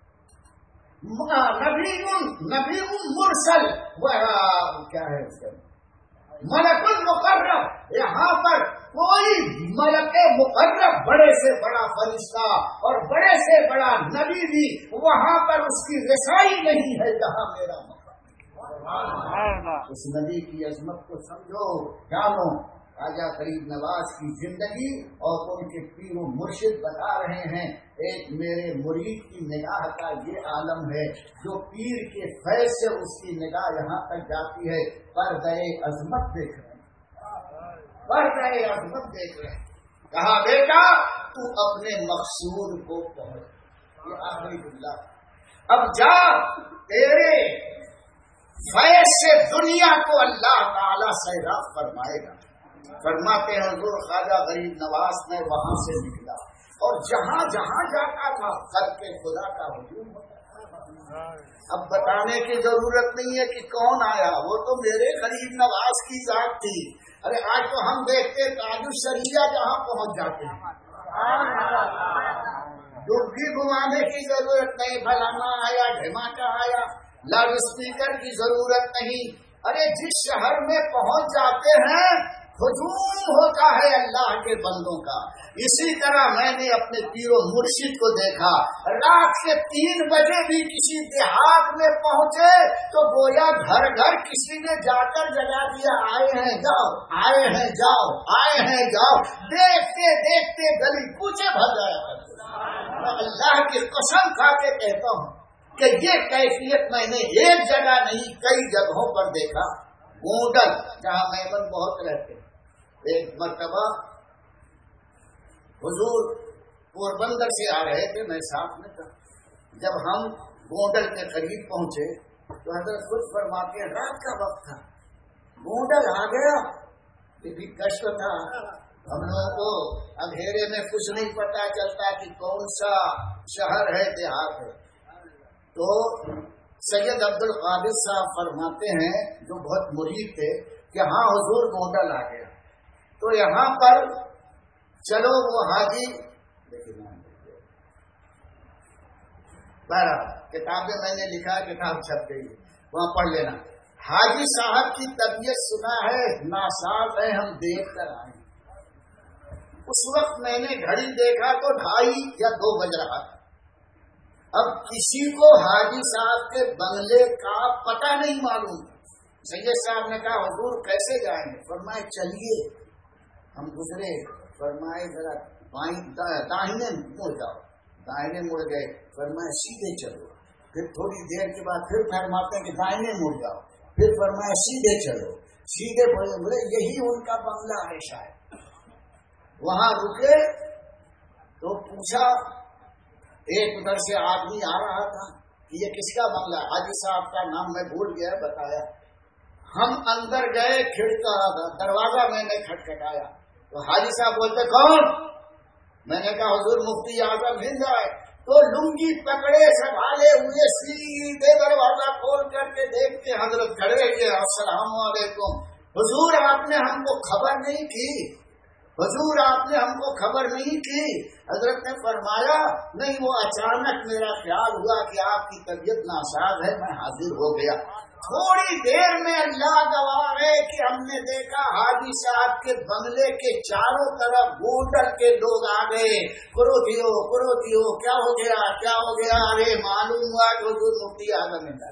نبی مرسل کیا ہے اس کا ملک المقرب. یہاں پر کوئی ملک مقرب بڑے سے بڑا فرشتہ اور بڑے سے بڑا نبی بھی وہاں پر اس کی رسائی نہیں ہے جہاں میرا مقام. اس نبی کی عظمت کو سمجھو جانو. خواجہ غریب نواز کی زندگی اور ان کے پیر و مرشد بتا رہے ہیں ایک میرے مرید کی نگاہ کا یہ عالم ہے جو پیر کے فیض سے اس کی نگاہ یہاں تک جاتی ہے، پردہ عظمت دیکھ رہے ہیں، پردہ عظمت دیکھ رہے ہیں۔ کہا بیٹا تو اپنے مقصود کو پہنچ، یہ آخری جملہ، اب جا تیرے فیض سے دنیا کو اللہ تعالی سیراب فرمائے گا۔ فرماتے ہیں حضور خواجہ غریب نواز میں وہاں سے نکلا اور جہاں جہاں جاتا تھا خلق خدا کا ہجوم ہوتا تھا۔ اب بتانے کی ضرورت نہیں ہے کہ کون آیا، وہ تو میرے غریب نواز کی ذات تھی۔ ارے آج تو ہم دیکھتے تاج الشریعہ جہاں پہنچ جاتے ہیں، ڈبکی گھمانے کی ضرورت نہیں، فلانا آیا دھماکہ آیا، لاؤڈ اسپیکر کی ضرورت نہیں۔ ارے جس شہر میں پہنچ جاتے ہیں ہجوم ہوتا ہے اللہ کے بندوں کا۔ اسی طرح میں نے اپنے پیر و مرشد کو دیکھا، رات کے 3 بجے بھی کسی دیہات میں پہنچے تو گویا گھر گھر کسی نے جا کر جگا دیا، آئے ہیں جاؤ، آئے ہیں جاؤ، آئے ہیں جاؤ، دیکھتے دیکھتے گلی کوچے بھر جایا کرتے۔ میں اللہ کی قسم کھا کے کہتا ہوں کہ یہ کیفیت میں نے ایک جگہ نہیں کئی جگہوں پر دیکھا۔ گونڈل جہاں میمن بہت رہتے، ایک مرتبہ حضور پوربندر سے آ رہے تھے، میں ساتھ میں تھا۔ جب ہم گونڈل کے قریب پہنچے تو حضرت خود فرماتے ہیں رات کا وقت تھا، گونڈل آ گیا، یہ بھی کشف تھا۔ ہم لوگوں کو اندھیرے میں کچھ نہیں پتا چلتا کہ کون سا شہر ہے دیہات ہے۔ تو سید عبد القادر صاحب فرماتے ہیں جو بہت مرید تھے کہ ہاں حضور گونڈل آ گیا، تو یہاں پر چلو وہ حاجی کتابیں میں نے لکھا، کتاب چھپ گئی وہاں پڑھ لینا۔ حاجی صاحب کی طبیعت سنا ہے ناساز ہے، ہم دیکھ کر آئے۔ اس وقت میں نے گھڑی دیکھا تو 2:30 یا 2 بج رہا تھا۔ اب کسی کو حاجی صاحب کے بنگلے کا پتہ نہیں معلوم۔ سید صاحب نے کہا حضور کیسے جائیں گے؟ فرمائے چلیے۔ ہم گزرے، فرمائے ذرا داہنے مڑ جاؤ، داہنے مڑ گئے، فرمائے سیدھے چلو۔ پھر تھوڑی دیر کے بعد پھر فرماتے ہیں کہ داہنے مڑ جاؤ، پھر فرمائے سیدھے چلو، سیدھے بولے یہی ان کا بنگلہ ہے شاید۔ وہاں رکے تو پوچھا، ایک ادھر سے آدمی آ رہا تھا کہ یہ کس کا بنگلہ ہے؟ حاجی صاحب کا نام میں بھول گیا، بتایا۔ ہم اندر گئے، کھڑکا دروازہ میں نے کھٹکھٹایا تو حاجی صاحب بولتے کون؟ میں نے کہا حضور مفتی اعظم ہند آئے۔ تو لنگی پکڑے سنبھالے ہوئے سیدھے دروازہ کھول کر کے دیکھتے حضرت کھڑے ہوئے، السلام علیکم۔ حضور آپ نے ہم کو خبر نہیں کی، حضور آپ نے ہم کو خبر نہیں کی۔ حضرت نے فرمایا نہیں، وہ اچانک میرا خیال ہوا کہ آپ کی طبیعت ناساز ہے، میں حاضر ہو گیا۔ تھوڑی دیر میں اللہ گواہ ہے کہ ہم نے دیکھا حاجی صاحب کے بنگلے کے چاروں طرف گونڈل کے لوگ آ گئے، کروتیو کیا ہو گیا کیا ہو گیا؟ ارے معلوم ہوا کہ حضور مفتی اعظم ہے۔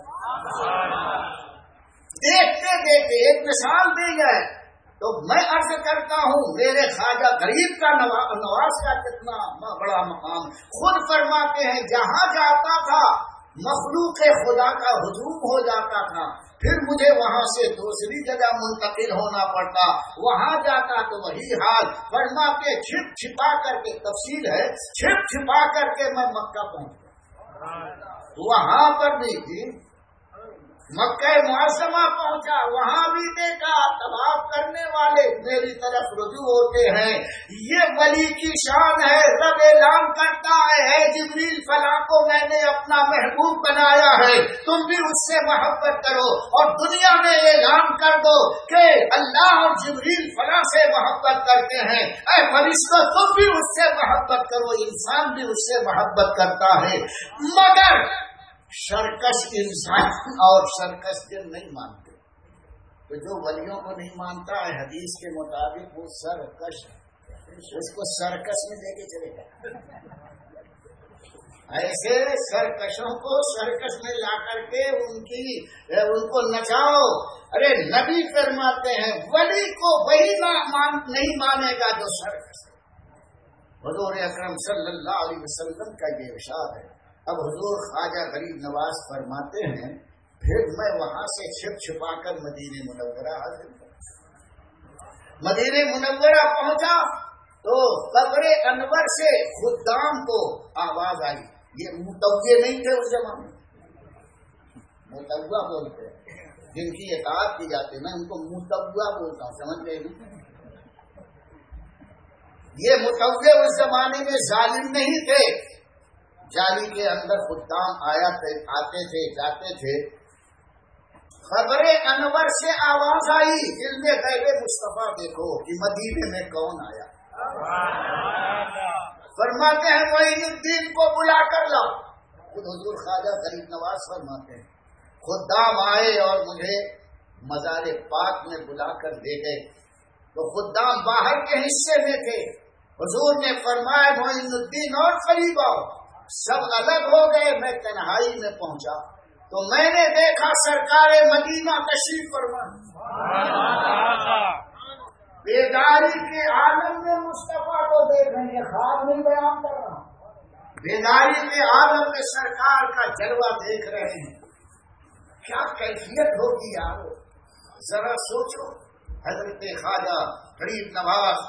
دیکھتے دیکھتے ایک مثال دی جائے تو میں عرض کرتا ہوں میرے خواجہ غریب کا نواز کا کتنا بڑا مقام۔ خود فرماتے ہیں جہاں جاتا تھا مخلوق خدا کا ہجوم ہو جاتا تھا، پھر مجھے وہاں سے دوسری جگہ منتقل ہونا پڑتا، وہاں جاتا تو وہی حال۔ فرماتے چھپ چھپا کر کے، تفصیل ہے، چھپ چھپا کر کے میں مکہ پہنچا، وہاں پر بھی تھی، مکہ معظمہ پہنچا، وہاں بھی دیکھا طواف کرنے والے میری طرف رجوع ہوتے ہیں۔ یہ ولی کی شان ہے، رب اعلان کرتا ہے جبریل فلاں کو میں نے اپنا محبوب بنایا ہے، تم بھی اس سے محبت کرو، اور دنیا میں اعلان کر دو کہ اللہ اور جبریل فلاں سے محبت کرتے ہیں، اے فرشتوں تم بھی اس سے محبت کرو، انسان بھی اس سے محبت کرتا ہے۔ مگر سرکش انسان اور سرکش جن نہیں مانتے، تو جو ولیوں کو نہیں مانتا ہے حدیث کے مطابق وہ سرکش ہے، اس کو سرکش میں لے کے چلے گا۔ ایسے سرکشوں کو سرکش میں لا کر کے ان کو نچاؤ. ارے نبی فرماتے ہیں ولی کو وہی نہیں مانے گا جو سرکش ہے. حضور اکرم صلی اللہ علیہ وسلم کا یہ ارشاد ہے. اب حضور خواجہ غریب نواز فرماتے ہیں پھر میں وہاں سے چھپا کر مدینہ منورہ حاضر ہوا. مدینہ منورہ پہنچا تو قبر انور سے خدام کو آواز آئی. یہ متوجہ نہیں تھے اس زمانے میں, متوجہ بولتے ہیں جن کی اطاعت کی جاتی ہے, میں ان کو متوجہ بولتا ہوں, سمجھ گئے نہیں. یہ متوجہ اس زمانے میں ظالم نہیں تھے. جالی کے اندر خدام آتے تھے جاتے تھے. خبر انور سے آواز آئی علم غیب مصطفیٰ دیکھو کہ مدینے میں کون آیا. فرماتے ہیں معین الدین کو بلا کر لاؤ. خود حضور خواجہ غریب نواز فرماتے ہیں خدام آئے اور مجھے مزار پاک میں بلا کر لے گئے. تو خدام باہر کے حصے میں تھے. حضور نے فرمایا معین الدین اور قریب آؤ. سب الگ ہو گئے. میں تنہائی میں پہنچا تو میں نے دیکھا سرکار مدینہ تشریف فرما. بیداری کے عالم میں مصطفیٰ کو دیکھ رہے ہیں, خواب نہیں بیان کر رہا. بیداری کے عالم میں سرکار کا جلوہ دیکھ رہے ہیں. کیا کیفیت ہوگی یار, ذرا سوچو. حضرت خواجہ غریب نواز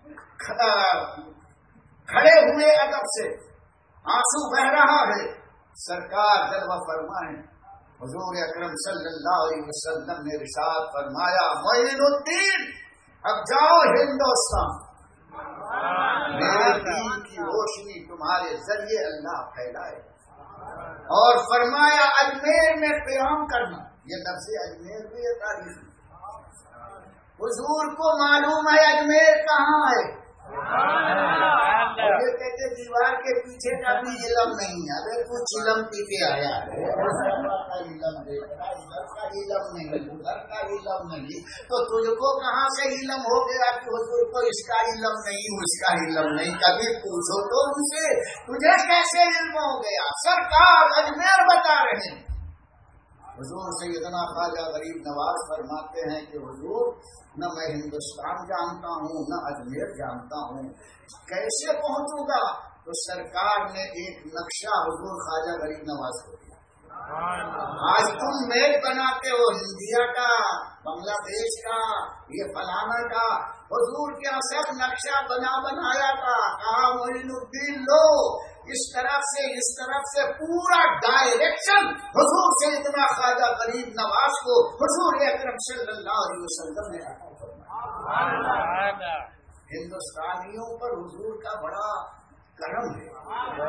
کھڑے ہوئے ادب سے, آنسو بہ رہا ہے. سرکار جلوہ فرمائے. حضور اکرم صلی اللہ علیہ وسلم نے ارشاد فرمایا معین الدین اب جاؤ ہندوستان. میرے دین کی روشنی تمہارے ذریعے اللہ پھیلائے. اور فرمایا اجمیر میں قیام کرنا. یہ لفظ اجمیر بھی یہ تاریخ. حضور کو معلوم ہے اجمیر کہاں ہے. یہ کہتے دیوار کے پیچھے کا بھی علم نہیں ہے. اگر کچھ علم پی کے آیا ہے علم نہیں, ادھر کا علم نہیں, تو تجھ کو کہاں سے علم ہو گیا کہ حضور کو اس کا علم نہیں اس کا علم نہیں. کبھی پوچھو تو ان سے تجھے کیسے علم ہو گیا. سرکار اجمیر بتا رہے ہیں. حضور سیدنا خواجہ غریب نواز فرماتے ہیں کہ حضور نہ میں ہندوستان جانتا ہوں نہ اجمیر جانتا ہوں, کیسے پہنچوں گا. تو سرکار نے ایک نقشہ حضور خواجہ غریب نواز کو دیا. آج تم میپ بناتے ہو انڈیا کا, بنگلہ دیش کا, یہ فلانا کا. حضور کیا سب نقشہ بنایا تھا. کہا معین الدین لو اس طرف سے پورا ڈائریکشن حضور سے اتنا خواجہ غریب نواز کو حضور اکرم صلی اللہ علیہ وسلم نے عطا فرمایا. ہندوستانیوں پر حضور کا بڑا کرم ہے.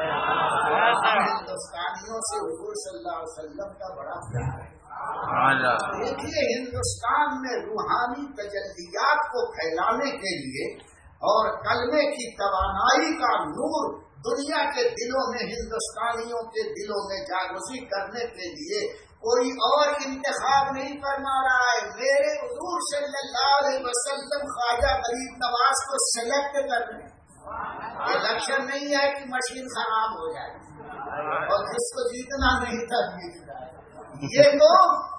ہندوستانیوں سے حضور صلی اللہ علیہ وسلم کا بڑا پیار ہے. دیکھیے ہندوستان میں روحانی تجلیات کو پھیلانے کے لیے اور کلمے کی توانائی کا نور دنیا کے دلوں میں ہندوستانیوں کے دلوں میں جاگوزی کرنے کے لیے کوئی اور انتخاب نہیں فرما رہا ہے. میرے حضور صلی اللہ علیہ وسلم خواجہ غریب نواز کو سلیکٹ کر رہے ہیں. الیکشن نہیں ہے کہ مشین خراب ہو جائے اور جس کو جیتنا نہیں تھا جیت جائے. یہ تو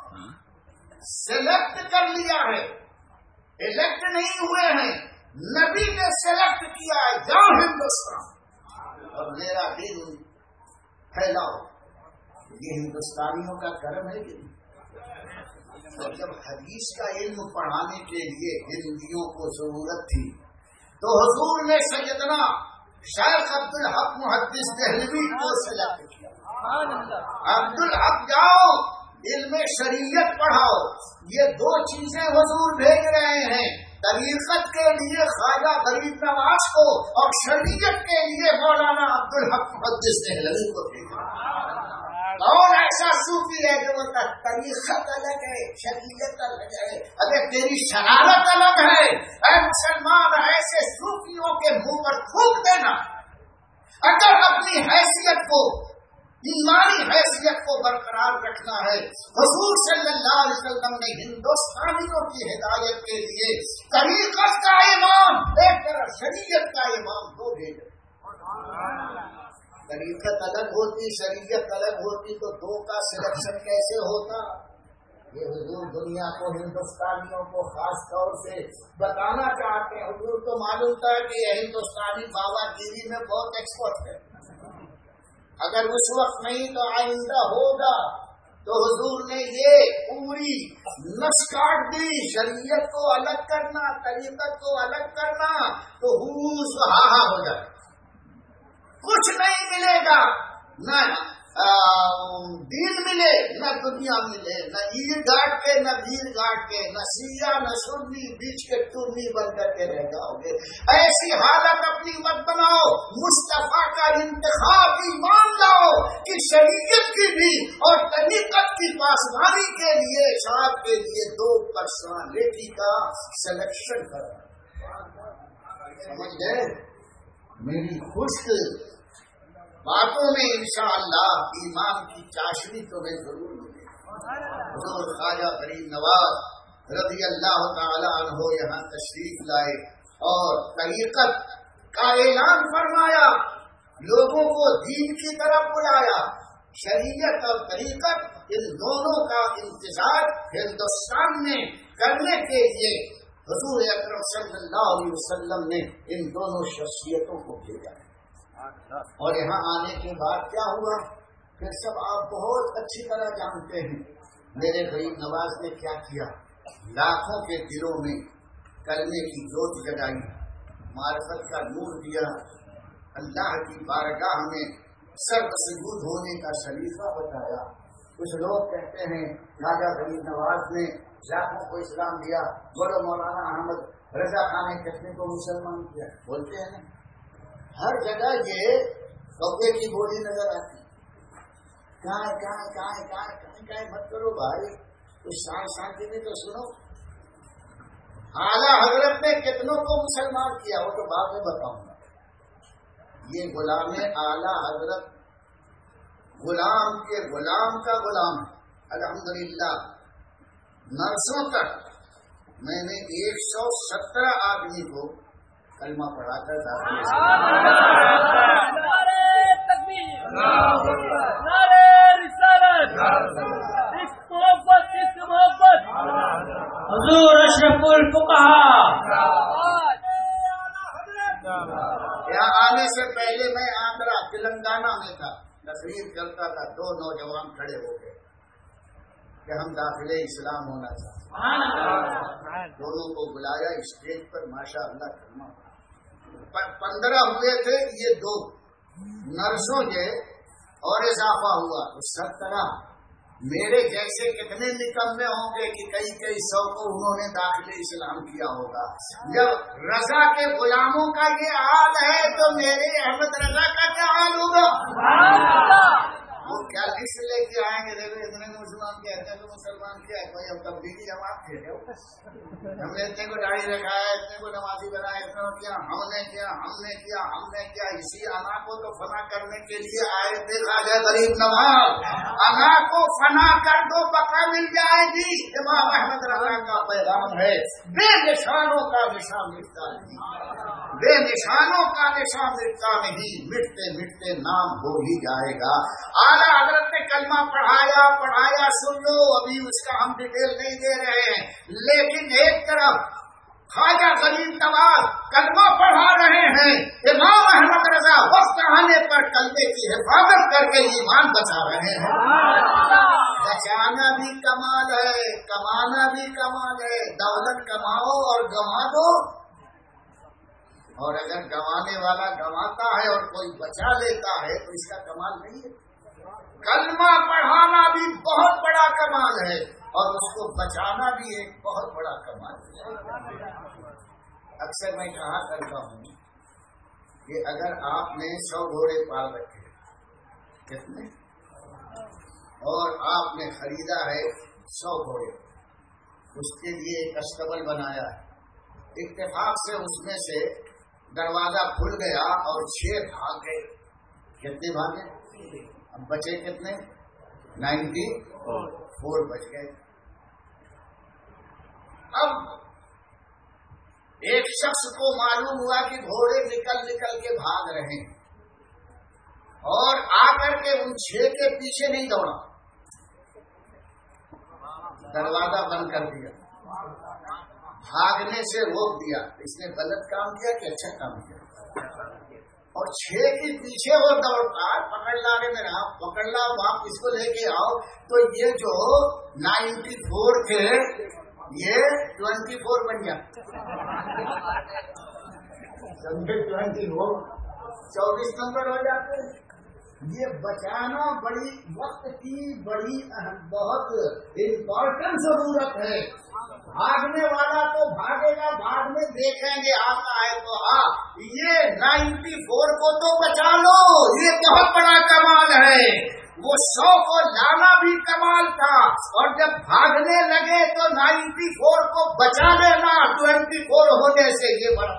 سلیکٹ کر لیا ہے, الیکٹ نہیں ہوئے ہیں. نبی نے سلیکٹ کیا ہے, جاؤ ہندوستان اور میرا دین پھیلاؤ. یہ ہندوستانیوں کا کرم ہے کہ اور جب حدیث کا علم پڑھانے کے لیے ہندیوں کو ضرورت تھی تو حضور نے سیدنا شیخ عبدالحق محدث دہلوی کو سلیکٹ کیا. عبدالحق جاؤ علم شریعت پڑھاؤ. یہ دو چیزیں حضور بھیج رہے ہیں, طریقت کے لیے خواجہ غریب نواز کو اور شریعت کے لیے مولانا عبدالحق محدث دہلوی کو بھیج رہے ہیں. اور ایسا صوفی ہے جو بولتا طریقت الگ ہے شریعت الگ ہے. اگر تیری شرارت الگ ہے اے مسلمان, ایسے صوفیوں کے منہ پر تھوک دینا. اگر اپنی حیثیت کو ایمانی حیثیت کو برقرار رکھنا ہے, حضور صلی اللہ علیہ وسلم نے ہندوستانیوں کی ہدایت کے لیے طریقت کا امام ایک طرف شریعت کا امام دو بھیجے. طریقت الگ ہوتی، شریعت الگ ہوتی تو دو کا سلیکشن کیسے ہوتا؟ یہ حضور دنیا کو، ہندوستانیوں کو خاص طور سے بتانا چاہتے ہیں. حضور تو معلوم تھا کہ یہ ہندوستانی بابا گیری میں بہت ایکسپرٹ ہے، اگر اس وقت نہیں تو آئندہ ہوگا. تو حضور نے یہ پوری نس کاٹ دی، شریعت کو الگ کرنا، طریقت کو الگ کرنا، تو ہوش ہاہا ہو جائے. کچھ نہیں ملے گا، نہ دین ملے نہ دنیا ملے، نہ عید گاٹ کے نہ بھیڑ گاٹ کے، نہ سیاہ نہ سنی، بیچ کے ٹورنی بن کر کے رہ جاؤ گے. ایسی حالت اپنی مت بناؤ. مصطفیٰ کا انتخاب ایمان لاؤ کہ شریعت کی بھی اور طریقت کی پاسداری کے لیے، شاعت کے لیے دو پرسنالٹی کا سلیکشن کرنا. سمجھ گئے؟ میری خشک باتوں میں انشاءاللہ ایمان کی چاشنی تمہیں ضرور ملے. حضور خواجہ غریب نواز رضی اللہ تعالی عنہ یہاں تشریف لائے اور طریقت کا اعلان فرمایا، لوگوں کو دین کی طرف بلایا. شریعت اور طریقت ان دونوں کا انتظار ہندوستان میں کرنے کے لیے حضور اکرم صلی اللہ علیہ وسلم نے ان دونوں شخصیتوں کو بھیجا. اور یہاں آنے کے بعد کیا ہوا پھر سب آپ بہت اچھی طرح جانتے ہیں. میرے غریب نواز نے کیا کیا؟ لاکھوں کے دلوں میں کلمے کی جوت جگائی، معرفت کا نور دیا، اللہ کی بارگاہ میں سر سجود ہونے کا شریفہ بتایا. کچھ لوگ کہتے ہیں خواجہ غریب نواز نے لاکھوں کو اسلام دیا، بولو مولانا احمد رضا خان نے کتنے کو مسلمان کیا. بولتے ہیں ہر جگہ یہ کوے کی بولی نظر آتی. کہاں مت کرو بھائی، کچھ شانتی میں تو سنو. اعلیٰ حضرت نے کتنوں کو مسلمان کیا وہ تو بعد میں بتاؤں گا. یہ غلام اعلیٰ حضرت غلام کے غلام کا غلام ہے. الحمدللہ نرسوں تک میں نے 117 آدمی کو کلمہ پڑھا کر حضور اشرف الفقہا. یہاں آنے سے پہلے میں آندھرا تلنگانہ میں تھا، تقریر کرتا تھا. 2 نوجوان کھڑے ہو گئے کہ ہم داخل اسلام ہونا چاہتے. دونوں کو بلایا اسٹیج پر، ماشاء اللہ کرنا 15 ہوئے تھے، یہ 2 نرسوں کے اور اضافہ ہوا تو 17. میرے جیسے کتنے نکمے ہوں گے کہ کئی 100 کو انہوں نے داخل اسلام کیا ہوگا. جب رضا کے غلاموں کا یہ حال ہے تو میرے احمد رضا کا کیا حال ہوگا؟ وہ کیا لسٹ لے کے آئیں گے؟ دیکھو اتنے کو مسلمان کیا ہے، تو مسلمان کیا ہے، کوئی اب تبدیلی جماعت تھے. ہم نے اتنے کو داڑھی رکھا ہے، اتنے کو نمازی بنایا، اتنے کو کیا، ہم نے کیا. اسی انا کو تو فنا کرنے کے لیے آئے تھے خواجہ غریب نواز. انا کو فنا کر دو بقا مل جائے گی. امام احمد رضا کا پیغام ہے، بے نشانوں کا نشان مٹتا نہیں، بے نشانوں کا نشان مٹتا نہیں، مٹتے مٹتے نام ہو ہی جائے گا. اعلیٰ حضرت نے کلمہ پڑھایا. سن لو، ابھی اس کا ہم ڈیٹیل نہیں دے رہے ہیں، لیکن ایک طرف خواجہ غریب نواز کلمہ پڑھا رہے ہیں، امام احمد رضا وقت آنے پر کلمے کی حفاظت کر کے ایمان بچا رہے ہیں. بچانا بھی کمال ہے، کمانا بھی کمال ہے. دولت کماؤ اور گنوا دو، اور اگر گنوانے والا گنواتا ہے اور کوئی بچا لیتا ہے تو اس کا کمال نہیں ہے. کلمہ پڑھانا بھی بہت بڑا کمال ہے اور اس کو بچانا بھی ایک بہت بڑا کمال ہے. اکثر میں کہا کرتا ہوں کہ اگر آپ نے 100 گھوڑے پال رکھے، کتنے، اور آپ نے خریدا ہے 100 گھوڑے، اس کے لیے ایک اسٹبل بنایا ہے، اتفاق سے اس میں سے دروازہ کھل گیا اور 6 بھاگ گئے. کتنے بھاگے؟ اب بچے کتنے؟ 94 بچ گئے. اب ایک شخص کو معلوم ہوا کہ گھوڑے نکل کے بھاگ رہے ہیں. اور آ کر کے ان 6 کے پیچھے نہیں دوڑا، دروازہ بند کر دیا، بھاگنے سے روک دیا۔ اس نے غلط کام کیا کہ اچھا کام کیا؟ اور 6 کے پیچھے وہ دوڑتا، پکڑ لا رہے میرا، پکڑ لا، آپ اس کو لے کے آؤ۔ تو یہ جو 94 تھے یہ 24 بن گیا، 24 نمبر ہو جاتے۔ یہ بچانا بڑی وقت کی بڑی بہت امپورٹنٹ ضرورت ہے۔ بھاگنے والا تو بھاگے گا، بعد میں دیکھیں گے آتا ہے تو یہ 94 کو تو بچا لو، یہ بہت بڑا کمال ہے۔ وہ 100 کو لانا بھی کمال تھا، اور جب بھاگنے لگے تو 94 کو بچا لینا 24 ہونے سے یہ بڑا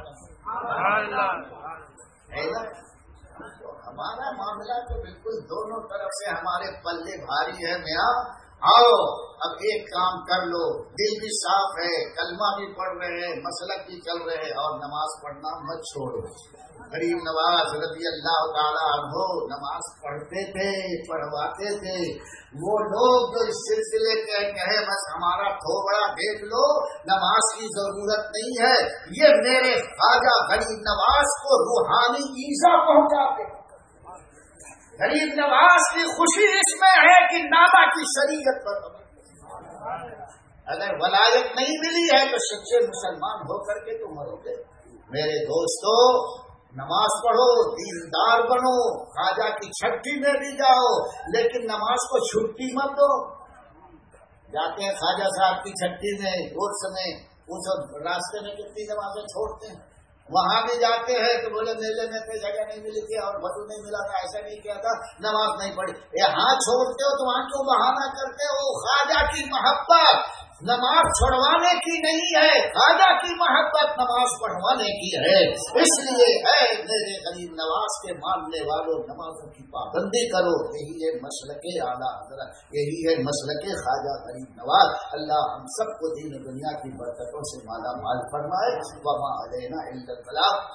ہمارا معاملہ تو بالکل دونوں طرف سے ہمارے پلے بھاری ہے میاں۔ آؤ اب ایک کام کر لو، دل بھی صاف ہے، کلمہ بھی پڑھ رہے ہیں، مسلک بھی چل رہے ہیں، اور نماز پڑھنا مت چھوڑو۔ غریب نواز رضی اللہ تعالیٰ عنہ نماز پڑھتے تھے، پڑھواتے تھے۔ وہ لوگ جو اس سلسلے کے کہے بس ہمارا تھوڑا دیکھ لو، نماز کی ضرورت نہیں ہے، یہ میرے خواجہ غریب نواز کو روحانی ایذا پہنچاتے۔ غریب نواز کی خوشی اس میں ہے کہ نانا کی شریعت پر اگر ولایت نہیں ملی ہے تو سچے مسلمان ہو کر کے تم مرو گے۔ میرے دوستو، نماز پڑھو، دیندار بنو، خواجہ کی چھٹی میں بھی جاؤ، لیکن نماز کو چھٹی مت دو۔ جاتے ہیں خواجہ صاحب کی چھٹی میں، عرس میں، اس راستے میں کتنی نمازیں چھوڑتے ہیں۔ وہاں بھی جاتے ہیں تو بولے میلے میں تو جگہ نہیں ملی تھی اور وضو نہیں ملا تھا، ایسا نہیں کیا تھا، نماز نہیں پڑھی۔ یہاں چھوڑتے ہو تو وہاں کیوں بہانہ کرتے ہو؟ خواجہ کی محبت نماز چھڑوانے کی نہیں ہے، خواجہ کی محبت نماز پڑھوانے کی ہے۔ اس لیے ہے میرے غریب نواز کے ماننے والوں، نمازوں کی پابندی کرو، یہی ہے مسلک اعلیٰ حضرت، یہی ہے مسلک خواجہ غریب نواز۔ اللہ ہم سب کو دین و دنیا کی برکتوں سے مالا مال فرمائے۔ وما علینا الا البلاغ۔